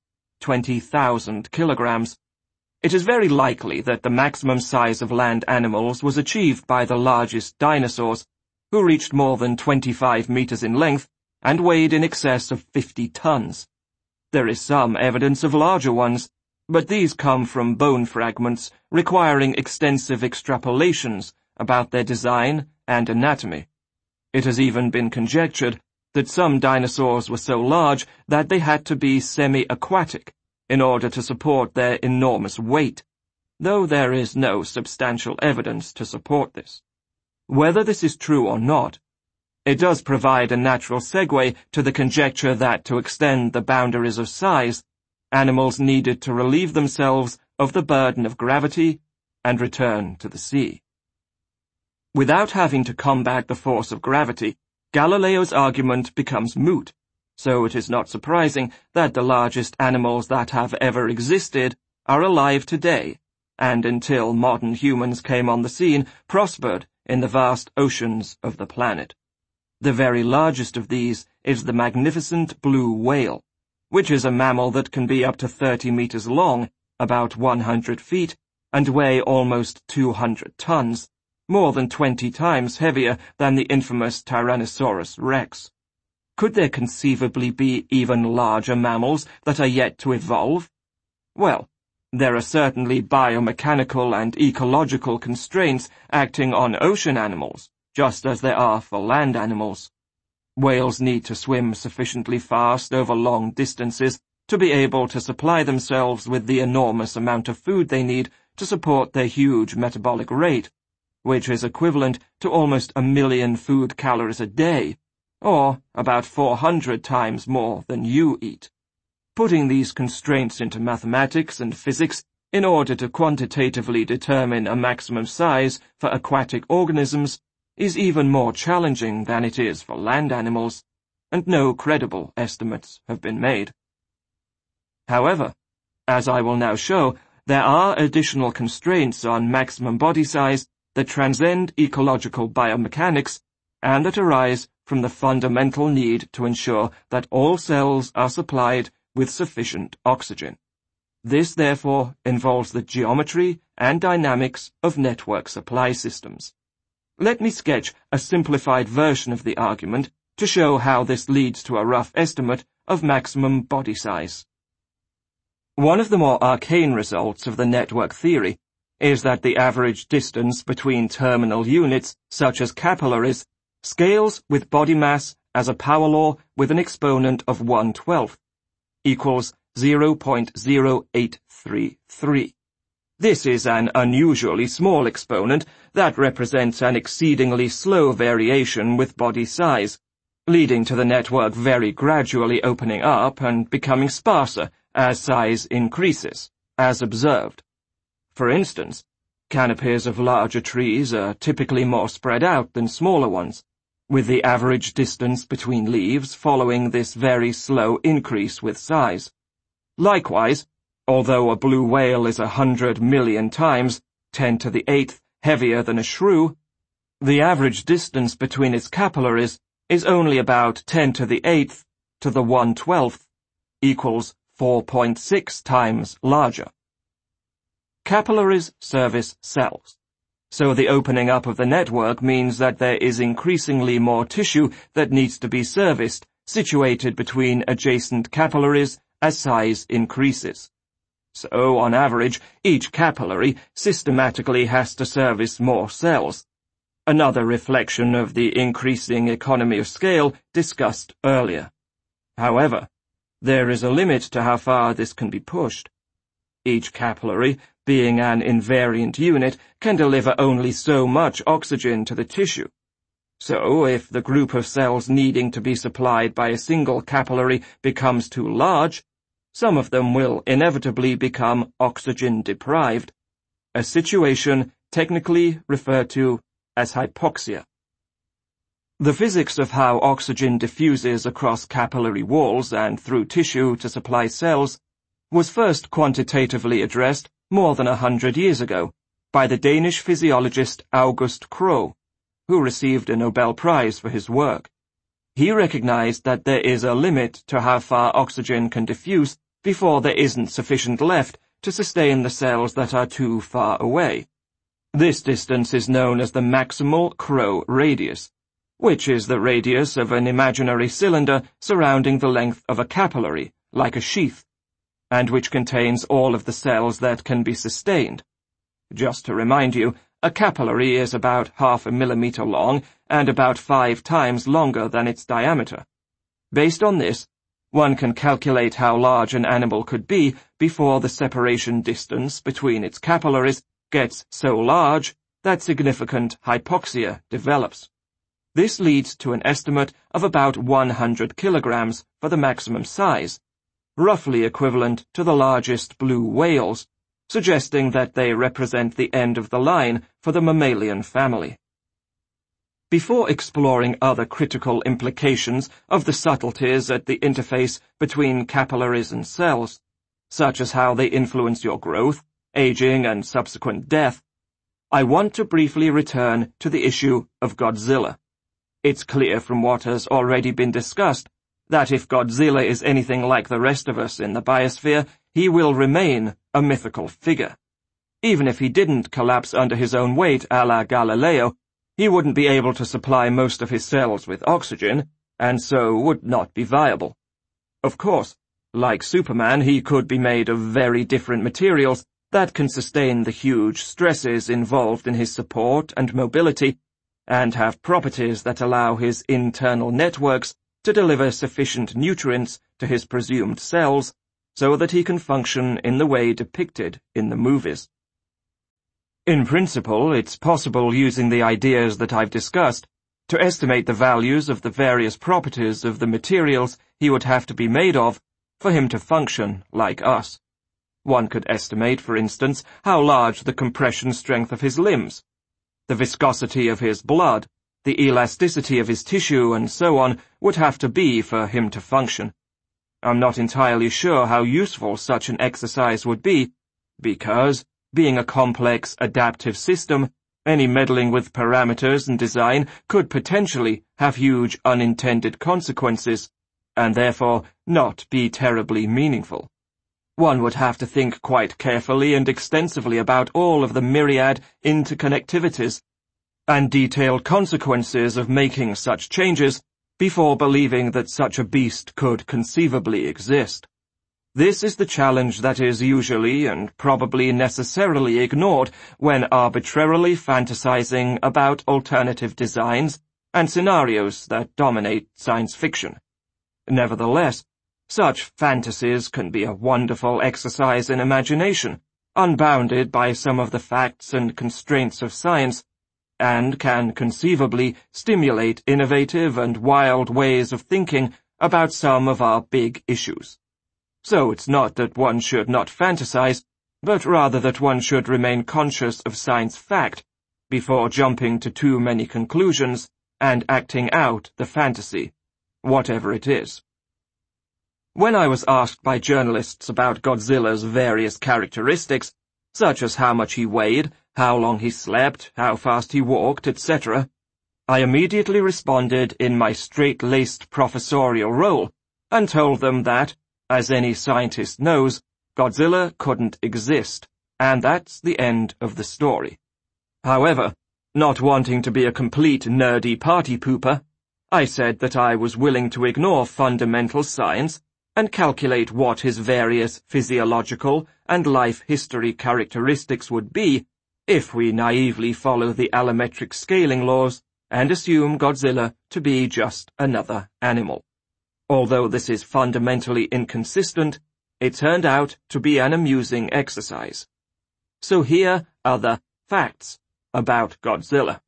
20,000 kilograms. It is very likely that the maximum size of land animals was achieved by the largest dinosaurs, who reached more than 25 meters in length and weighed in excess of 50 tons. There is some evidence of larger ones, but these come from bone fragments requiring extensive extrapolations about their design and anatomy. It has even been conjectured that some dinosaurs were so large that they had to be semi-aquatic in order to support their enormous weight, though there is no substantial evidence to support this. Whether this is true or not, it does provide a natural segue to the conjecture that to extend the boundaries of size, animals needed to relieve themselves of the burden of gravity and return to the sea. Without having to combat the force of gravity, Galileo's argument becomes moot, so it is not surprising that the largest animals that have ever existed are alive today, and until modern humans came on the scene, prospered in the vast oceans of the planet. The very largest of these is the magnificent blue whale, which is a mammal that can be up to 30 meters long, about 100 feet, and weigh almost 200 tons, more than 20 times heavier than the infamous Tyrannosaurus rex. Could there conceivably be even larger mammals that are yet to evolve? Well, there are certainly biomechanical and ecological constraints acting on ocean animals, just as there are for land animals. Whales need to swim sufficiently fast over long distances to be able to supply themselves with the enormous amount of food they need to support their huge metabolic rate, which is equivalent to almost 1 million food calories a day, or about 400 times more than you eat. Putting these constraints into mathematics and physics in order to quantitatively determine a maximum size for aquatic organisms is even more challenging than it is for land animals, and no credible estimates have been made. However, as I will now show, there are additional constraints on maximum body size that transcend ecological biomechanics and that arise from the fundamental need to ensure that all cells are supplied with sufficient oxygen. This, therefore, involves the geometry and dynamics of network supply systems. Let me sketch a simplified version of the argument to show how this leads to a rough estimate of maximum body size. One of the more arcane results of the network theory is that the average distance between terminal units, such as capillaries, scales with body mass as a power law with an exponent of 1/12, equals 0.0833. This is an unusually small exponent that represents an exceedingly slow variation with body size, leading to the network very gradually opening up and becoming sparser as size increases, as observed. For instance, canopies of larger trees are typically more spread out than smaller ones, with the average distance between leaves following this very slow increase with size. Likewise, although a blue whale is 100 million times, 10 to the 8th, heavier than a shrew, The average distance between its capillaries is only about 10 to the 8th to the 1/12th, equals 4.6 times larger. Capillaries service cells, so the opening up of the network means that there is increasingly more tissue that needs to be serviced, situated between adjacent capillaries as size increases. So, on average, each capillary systematically has to service more cells, another reflection of the increasing economy of scale discussed earlier. However, there is a limit to how far this can be pushed. Each capillary, being an invariant unit, can deliver only so much oxygen to the tissue. So, if the group of cells needing to be supplied by a single capillary becomes too large, some of them will inevitably become oxygen-deprived, a situation technically referred to as hypoxia. The physics of how oxygen diffuses across capillary walls and through tissue to supply cells was first quantitatively addressed more than 100 years ago by the Danish physiologist August Krogh, who received a Nobel Prize for his work. He recognized that there is a limit to how far oxygen can diffuse before there isn't sufficient left to sustain the cells that are too far away. This distance is known as the maximal Krogh radius, which is the radius of an imaginary cylinder surrounding the length of a capillary, like a sheath, and which contains all of the cells that can be sustained. Just to remind you, a capillary is about 0.5 millimeter long and about 5 times longer than its diameter. Based on this, one can calculate how large an animal could be before the separation distance between its capillaries gets so large that significant hypoxia develops. This leads to an estimate of about 100 kilograms for the maximum size, roughly equivalent to the largest blue whales, suggesting that they represent the end of the line for the mammalian family. Before exploring other critical implications of the subtleties at the interface between capillaries and cells, such as how they influence your growth, aging, and subsequent death, I want to briefly return to the issue of Godzilla. It's clear from what has already been discussed that if Godzilla is anything like the rest of us in the biosphere, he will remain a mythical figure. Even if he didn't collapse under his own weight a la Galileo, he wouldn't be able to supply most of his cells with oxygen, and so would not be viable. Of course, like Superman, he could be made of very different materials that can sustain the huge stresses involved in his support and mobility, and have properties that allow his internal networks to deliver sufficient nutrients to his presumed cells so that he can function in the way depicted in the movies. In principle, it's possible using the ideas that I've discussed to estimate the values of the various properties of the materials he would have to be made of for him to function like us. One could estimate, for instance, how large the compression strength of his limbs, the viscosity of his blood, the elasticity of his tissue, and so on, would have to be for him to function. I'm not entirely sure how useful such an exercise would be, because, being a complex, adaptive system, any meddling with parameters and design could potentially have huge unintended consequences, and therefore not be terribly meaningful. One would have to think quite carefully and extensively about all of the myriad interconnectivities and detailed consequences of making such changes before believing that such a beast could conceivably exist. This is the challenge that is usually and probably necessarily ignored when arbitrarily fantasizing about alternative designs and scenarios that dominate science fiction. Nevertheless, such fantasies can be a wonderful exercise in imagination, unbounded by some of the facts and constraints of science, and can conceivably stimulate innovative and wild ways of thinking about some of our big issues. So it's not that one should not fantasize, but rather that one should remain conscious of science fact before jumping to too many conclusions and acting out the fantasy, whatever it is. When I was asked by journalists about Godzilla's various characteristics, such as how much he weighed, how long he slept, how fast he walked, etc., I immediately responded in my straight-laced professorial role and told them that, as any scientist knows, Godzilla couldn't exist, and that's the end of the story. However, not wanting to be a complete nerdy party pooper, I said that I was willing to ignore fundamental science and calculate what his various physiological and life history characteristics would be if we naively follow the allometric scaling laws and assume Godzilla to be just another animal. Although this is fundamentally inconsistent, it turned out to be an amusing exercise. So here are the facts about Godzilla.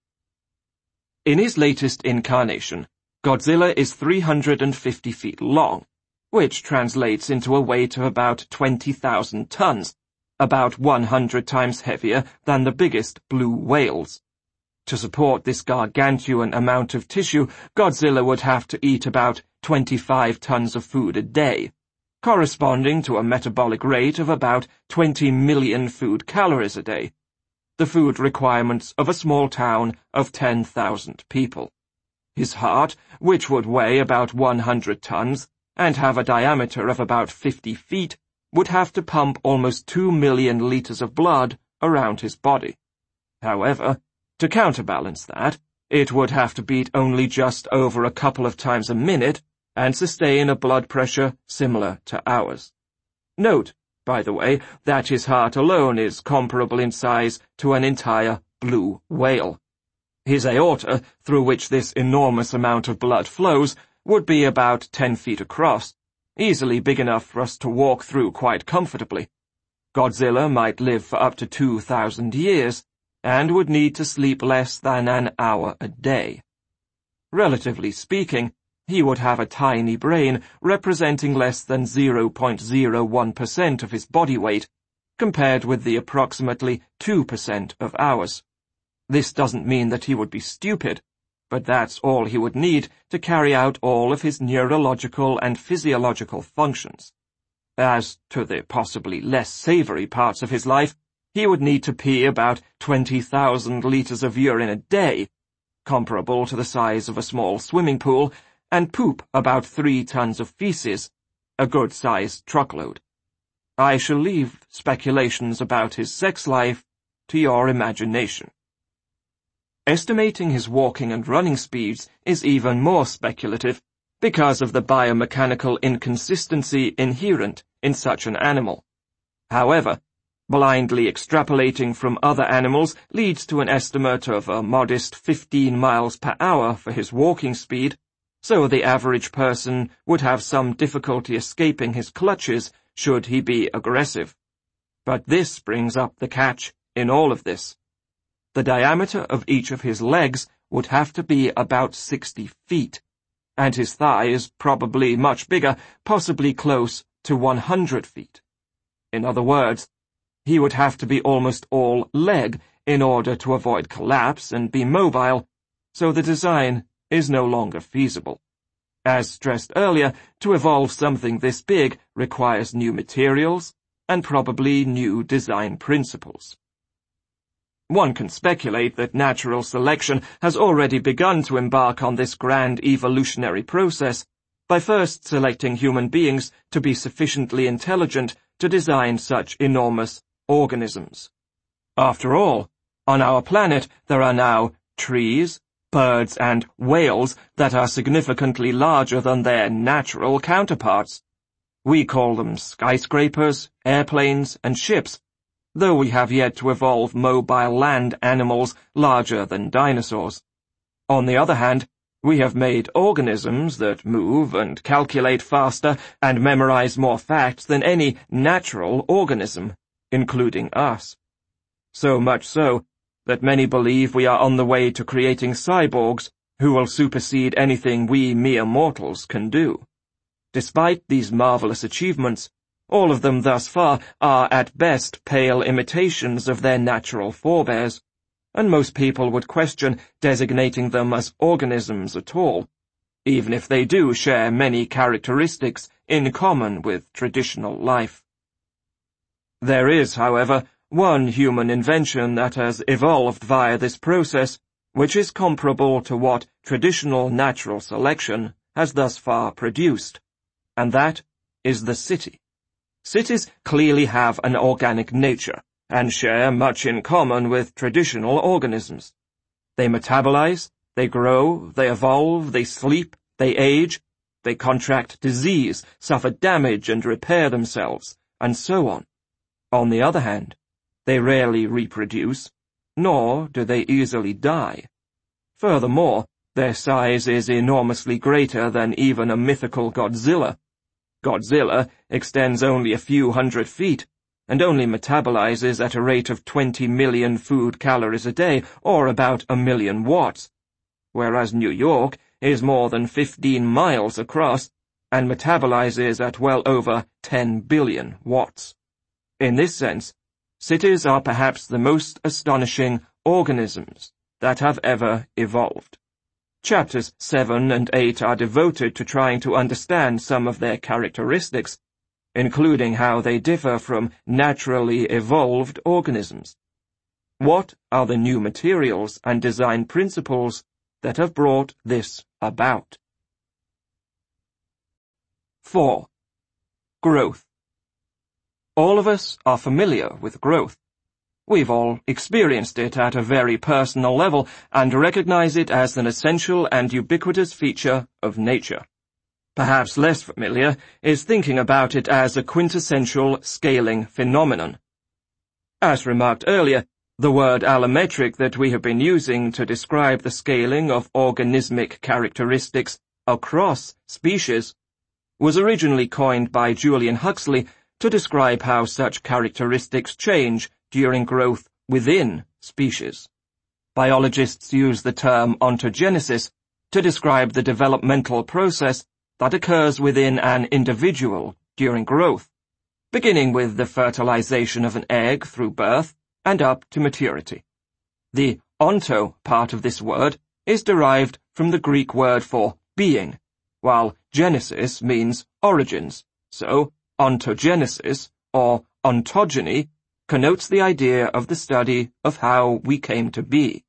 In his latest incarnation, Godzilla is 350 feet long, which translates into a weight of about 20,000 tons, about 100 times heavier than the biggest blue whales. To support this gargantuan amount of tissue, Godzilla would have to eat about 25 tons of food a day, corresponding to a metabolic rate of about 20 million food calories a day, the food requirements of a small town of 10,000 people. His heart, which would weigh about 100 tons and have a diameter of about 50 feet, would have to pump almost 2 million liters of blood around his body. However, to counterbalance that, it would have to beat only just over a couple of times a minute and sustain a blood pressure similar to ours. Note, by the way, that his heart alone is comparable in size to an entire blue whale. His aorta, through which this enormous amount of blood flows, would be about 10 feet across, easily big enough for us to walk through quite comfortably. Godzilla might live for up to 2,000 years, and would need to sleep less than an hour a day. Relatively speaking, he would have a tiny brain representing less than 0.01% of his body weight, compared with the approximately 2% of ours. This doesn't mean that he would be stupid, but that's all he would need to carry out all of his neurological and physiological functions. As to the possibly less savory parts of his life, he would need to pee about 20,000 liters of urine a day, comparable to the size of a small swimming pool, and poop about 3 tons of feces, a good-sized truckload. I shall leave speculations about his sex life to your imagination. Estimating his walking and running speeds is even more speculative because of the biomechanical inconsistency inherent in such an animal. However, blindly extrapolating from other animals leads to an estimate of a modest 15 miles per hour for his walking speed, so the average person would have some difficulty escaping his clutches should he be aggressive. But this brings up the catch in all of this. The diameter of each of his legs would have to be about 60 feet, and his thigh is probably much bigger, possibly close to 100 feet. In other words, he would have to be almost all leg in order to avoid collapse and be mobile, so the design is no longer feasible. As stressed earlier, to evolve something this big requires new materials and probably new design principles. One can speculate that natural selection has already begun to embark on this grand evolutionary process by first selecting human beings to be sufficiently intelligent to design such enormous organisms. After all, on our planet there are now trees, birds, and whales that are significantly larger than their natural counterparts. We call them skyscrapers, airplanes, and ships, though we have yet to evolve mobile land animals larger than dinosaurs. On the other hand, we have made organisms that move and calculate faster and memorize more facts than any natural organism, including us. So much so that many believe we are on the way to creating cyborgs who will supersede anything we mere mortals can do. Despite these marvelous achievements, all of them thus far are at best pale imitations of their natural forebears, and most people would question designating them as organisms at all, even if they do share many characteristics in common with traditional life. There is, however, one human invention that has evolved via this process, which is comparable to what traditional natural selection has thus far produced, and that is the city. Cities clearly have an organic nature, and share much in common with traditional organisms. They metabolize, they grow, they evolve, they sleep, they age, they contract disease, suffer damage and repair themselves, and so on. On the other hand, they rarely reproduce, nor do they easily die. Furthermore, their size is enormously greater than even a mythical Godzilla. Godzilla extends only a few hundred feet, and only metabolizes at a rate of 20 million food calories a day, or about 1 million watts, whereas New York is more than 15 miles across, and metabolizes at well over 10 billion watts. In this sense, cities are perhaps the most astonishing organisms that have ever evolved. Chapters 7 and 8 are devoted to trying to understand some of their characteristics, including how they differ from naturally evolved organisms. What are the new materials and design principles that have brought this about? 4. Growth. All of us are familiar with growth. We've all experienced it at a very personal level and recognize it as an essential and ubiquitous feature of nature. Perhaps less familiar is thinking about it as a quintessential scaling phenomenon. As remarked earlier, the word allometric that we have been using to describe the scaling of organismic characteristics across species was originally coined by Julian Huxley to describe how such characteristics change during growth within species. Biologists use the term ontogenesis to describe the developmental process that occurs within an individual during growth, beginning with the fertilization of an egg through birth and up to maturity. The onto part of this word is derived from the Greek word for being, while genesis means origins, so ontogenesis, or ontogeny, connotes the idea of the study of how we came to be.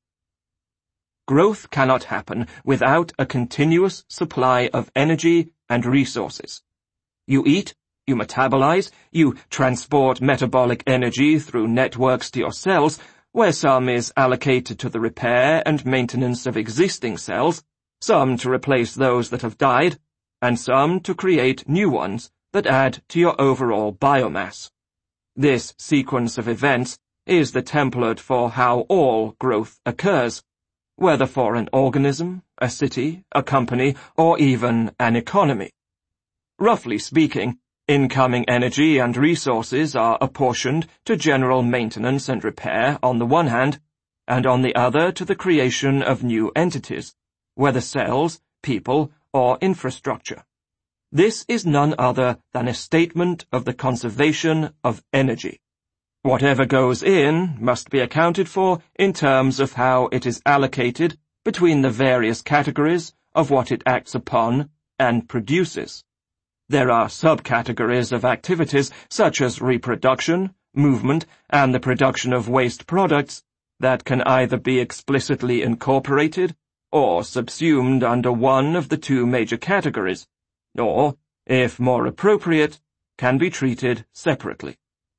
Growth cannot happen without a continuous supply of energy and resources. You eat, you metabolize, you transport metabolic energy through networks to your cells, where some is allocated to the repair and maintenance of existing cells, some to replace those that have died, and some to create new ones that add to your overall biomass. This sequence of events is the template for how all growth occurs, whether for an organism, a city, a company, or even an economy. Roughly speaking, incoming energy and resources are apportioned to general maintenance and repair on the one hand, and on the other to the creation of new entities, whether cells, people, or infrastructure. This is none other than a statement of the conservation of energy. Whatever goes in must be accounted for in terms of how it is allocated between the various categories of what it acts upon and produces. There are subcategories of activities such as reproduction, movement, and the production of waste products that can either be explicitly incorporated or subsumed under one of the two major categories, or, if more appropriate, can be treated separately.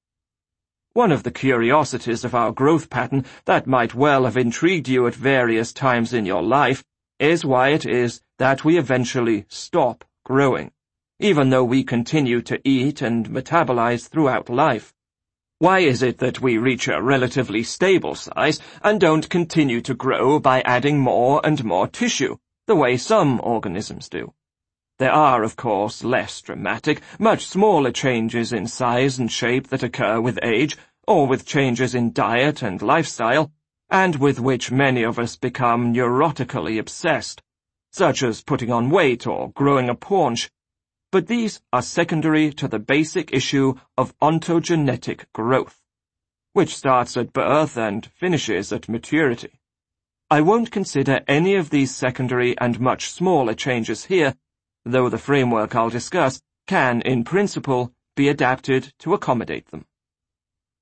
One of the curiosities of our growth pattern that might well have intrigued you at various times in your life is why it is that we eventually stop growing, even though we continue to eat and metabolize throughout life. Why is it that we reach a relatively stable size and don't continue to grow by adding more and more tissue, the way some organisms do? There are, of course, less dramatic, much smaller changes in size and shape that occur with age, or with changes in diet and lifestyle, and with which many of us become neurotically obsessed, such as putting on weight or growing a paunch. But these are secondary to the basic issue of ontogenetic growth, which starts at birth and finishes at maturity. I won't consider any of these secondary and much smaller changes here, though the framework I'll discuss can, in principle, be adapted to accommodate them.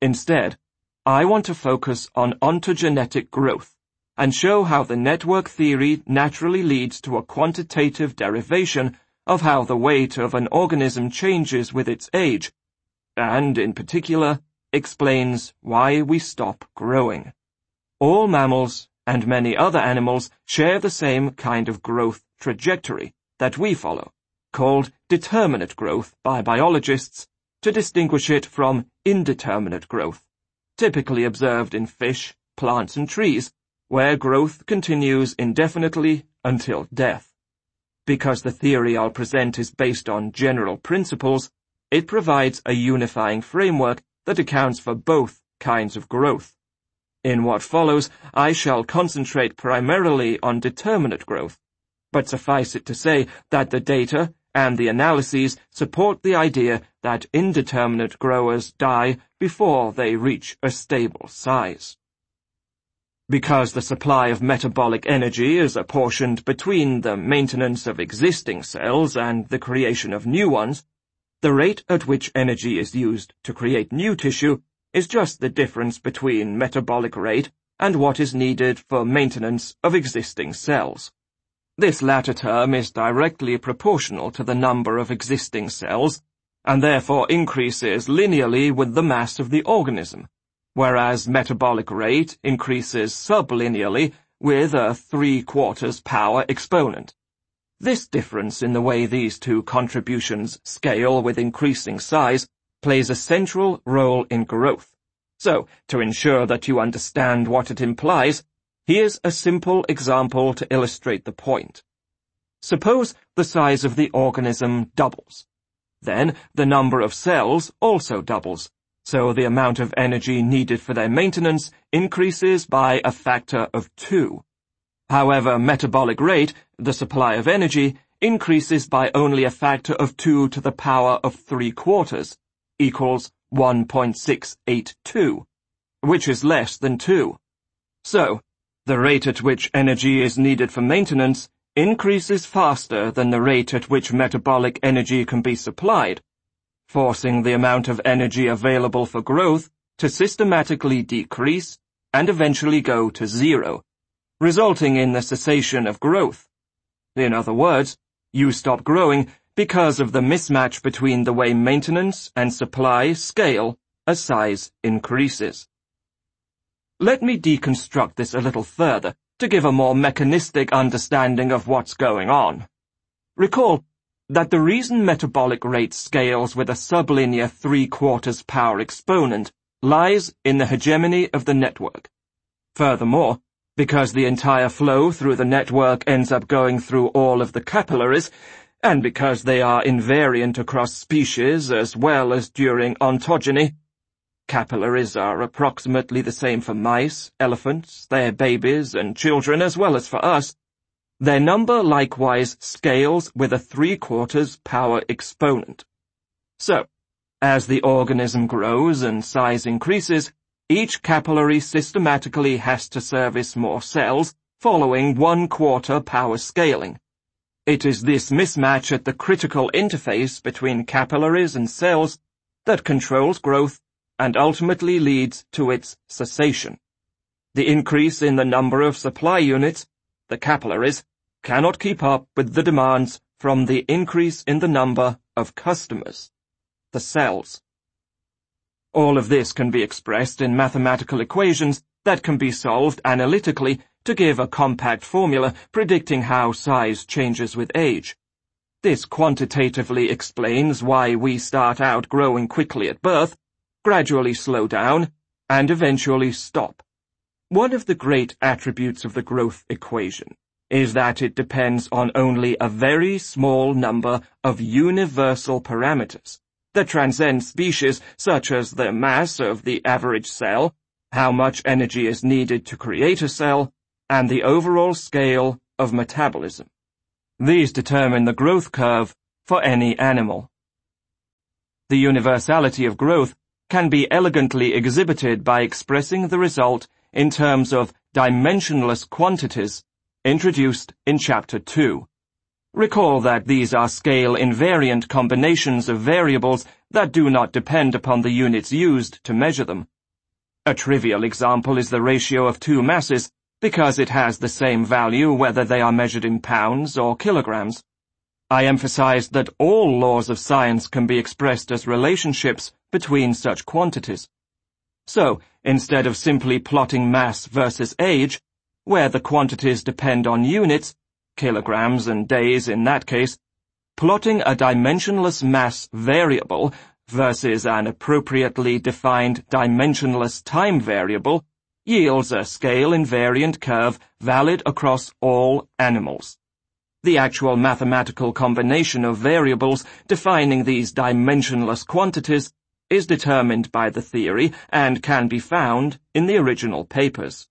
Instead, I want to focus on ontogenetic growth and show how the network theory naturally leads to a quantitative derivation of how the weight of an organism changes with its age, and, in particular, explains why we stop growing. All mammals and many other animals share the same kind of growth trajectory that we follow, called determinate growth by biologists, to distinguish it from indeterminate growth, typically observed in fish, plants, and trees, where growth continues indefinitely until death. Because the theory I'll present is based on general principles, it provides a unifying framework that accounts for both kinds of growth. In what follows, I shall concentrate primarily on determinate growth, but suffice it to say that the data and the analyses support the idea that indeterminate growers die before they reach a stable size. Because the supply of metabolic energy is apportioned between the maintenance of existing cells and the creation of new ones, the rate at which energy is used to create new tissue is just the difference between metabolic rate and what is needed for maintenance of existing cells. This latter term is directly proportional to the number of existing cells, and therefore increases linearly with the mass of the organism, whereas metabolic rate increases sublinearly with a 3/4 power exponent. This difference in the way these two contributions scale with increasing size plays a central role in growth. So, to ensure that you understand what it implies, here's a simple example to illustrate the point. Suppose the size of the organism doubles. Then the number of cells also doubles, so the amount of energy needed for their maintenance increases by a factor of 2. However, metabolic rate, the supply of energy, increases by only a factor of 2 to the power of 3/4, equals 1.682, which is less than 2. So, the rate at which energy is needed for maintenance increases faster than the rate at which metabolic energy can be supplied, forcing the amount of energy available for growth to systematically decrease and eventually go to 0, resulting in the cessation of growth. In other words, you stop growing because of the mismatch between the way maintenance and supply scale as size increases. Let me deconstruct this a little further to give a more mechanistic understanding of what's going on. Recall that the reason metabolic rate scales with a sublinear 3/4 power exponent lies in the hegemony of the network. Furthermore, because the entire flow through the network ends up going through all of the capillaries, and because they are invariant across species as well as during ontogeny, capillaries are approximately the same for mice, elephants, their babies, and children as well as for us, their number likewise scales with a 3/4 power exponent. So, as the organism grows and size increases, each capillary systematically has to service more cells, following 1/4 power scaling. It is this mismatch at the critical interface between capillaries and cells that controls growth and ultimately leads to its cessation. The increase in the number of supply units, the capillaries, cannot keep up with the demands from the increase in the number of customers, the cells. All of this can be expressed in mathematical equations that can be solved analytically to give a compact formula predicting how size changes with age. This quantitatively explains why we start out growing quickly at birth, gradually slow down, and eventually stop. One of the great attributes of the growth equation is that it depends on only a very small number of universal parameters that transcend species such as the mass of the average cell, how much energy is needed to create a cell, and the overall scale of metabolism. These determine the growth curve for any animal. The universality of growth can be elegantly exhibited by expressing the result in terms of dimensionless quantities introduced in Chapter 2. Recall that these are scale-invariant combinations of variables that do not depend upon the units used to measure them, A trivial example is the ratio of two masses, because it has the same value whether they are measured in pounds or kilograms. I emphasized that all laws of science can be expressed as relationships between such quantities. So, instead of simply plotting mass versus age, where the quantities depend on units, kilograms and days in that case, plotting a dimensionless mass variable versus an appropriately defined dimensionless time variable yields a scale-invariant curve valid across all animals. The actual mathematical combination of variables defining these dimensionless quantities is determined by the theory and can be found in the original papers.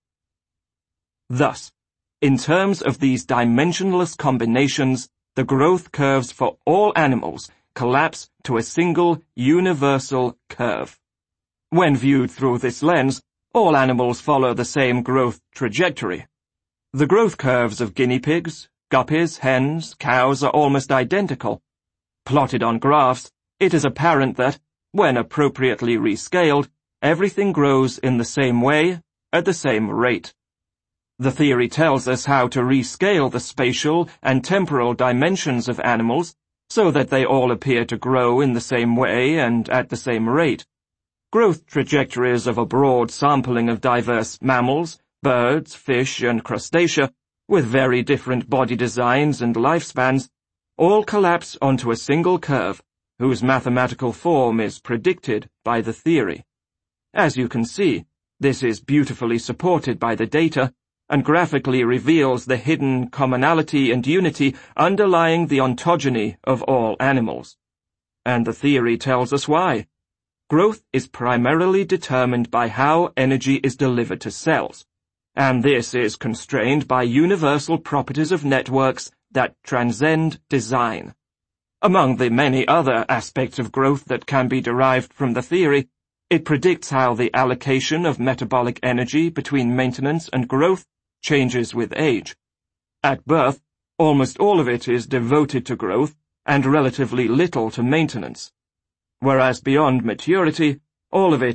Thus, in terms of these dimensionless combinations, the growth curves for all animals collapse to a single universal curve. When viewed through this lens, all animals follow the same growth trajectory. The growth curves of guinea pigs, guppies, hens, cows are almost identical. Plotted on graphs, it is apparent that, when appropriately rescaled, everything grows in the same way, at the same rate. The theory tells us how to rescale the spatial and temporal dimensions of animals so that they all appear to grow in the same way and at the same rate. Growth trajectories of a broad sampling of diverse mammals, birds, fish, and crustacea, with very different body designs and lifespans, all collapse onto a single curve, whose mathematical form is predicted by the theory. As you can see, this is beautifully supported by the data, and graphically reveals the hidden commonality and unity underlying the ontogeny of all animals. And the theory tells us why. Growth is primarily determined by how energy is delivered to cells, and this is constrained by universal properties of networks that transcend design. Among the many other aspects of growth that can be derived from the theory, it predicts how the allocation of metabolic energy between maintenance and growth changes with age. At birth, almost all of it is devoted to growth and relatively little to maintenance, whereas beyond maturity, all of it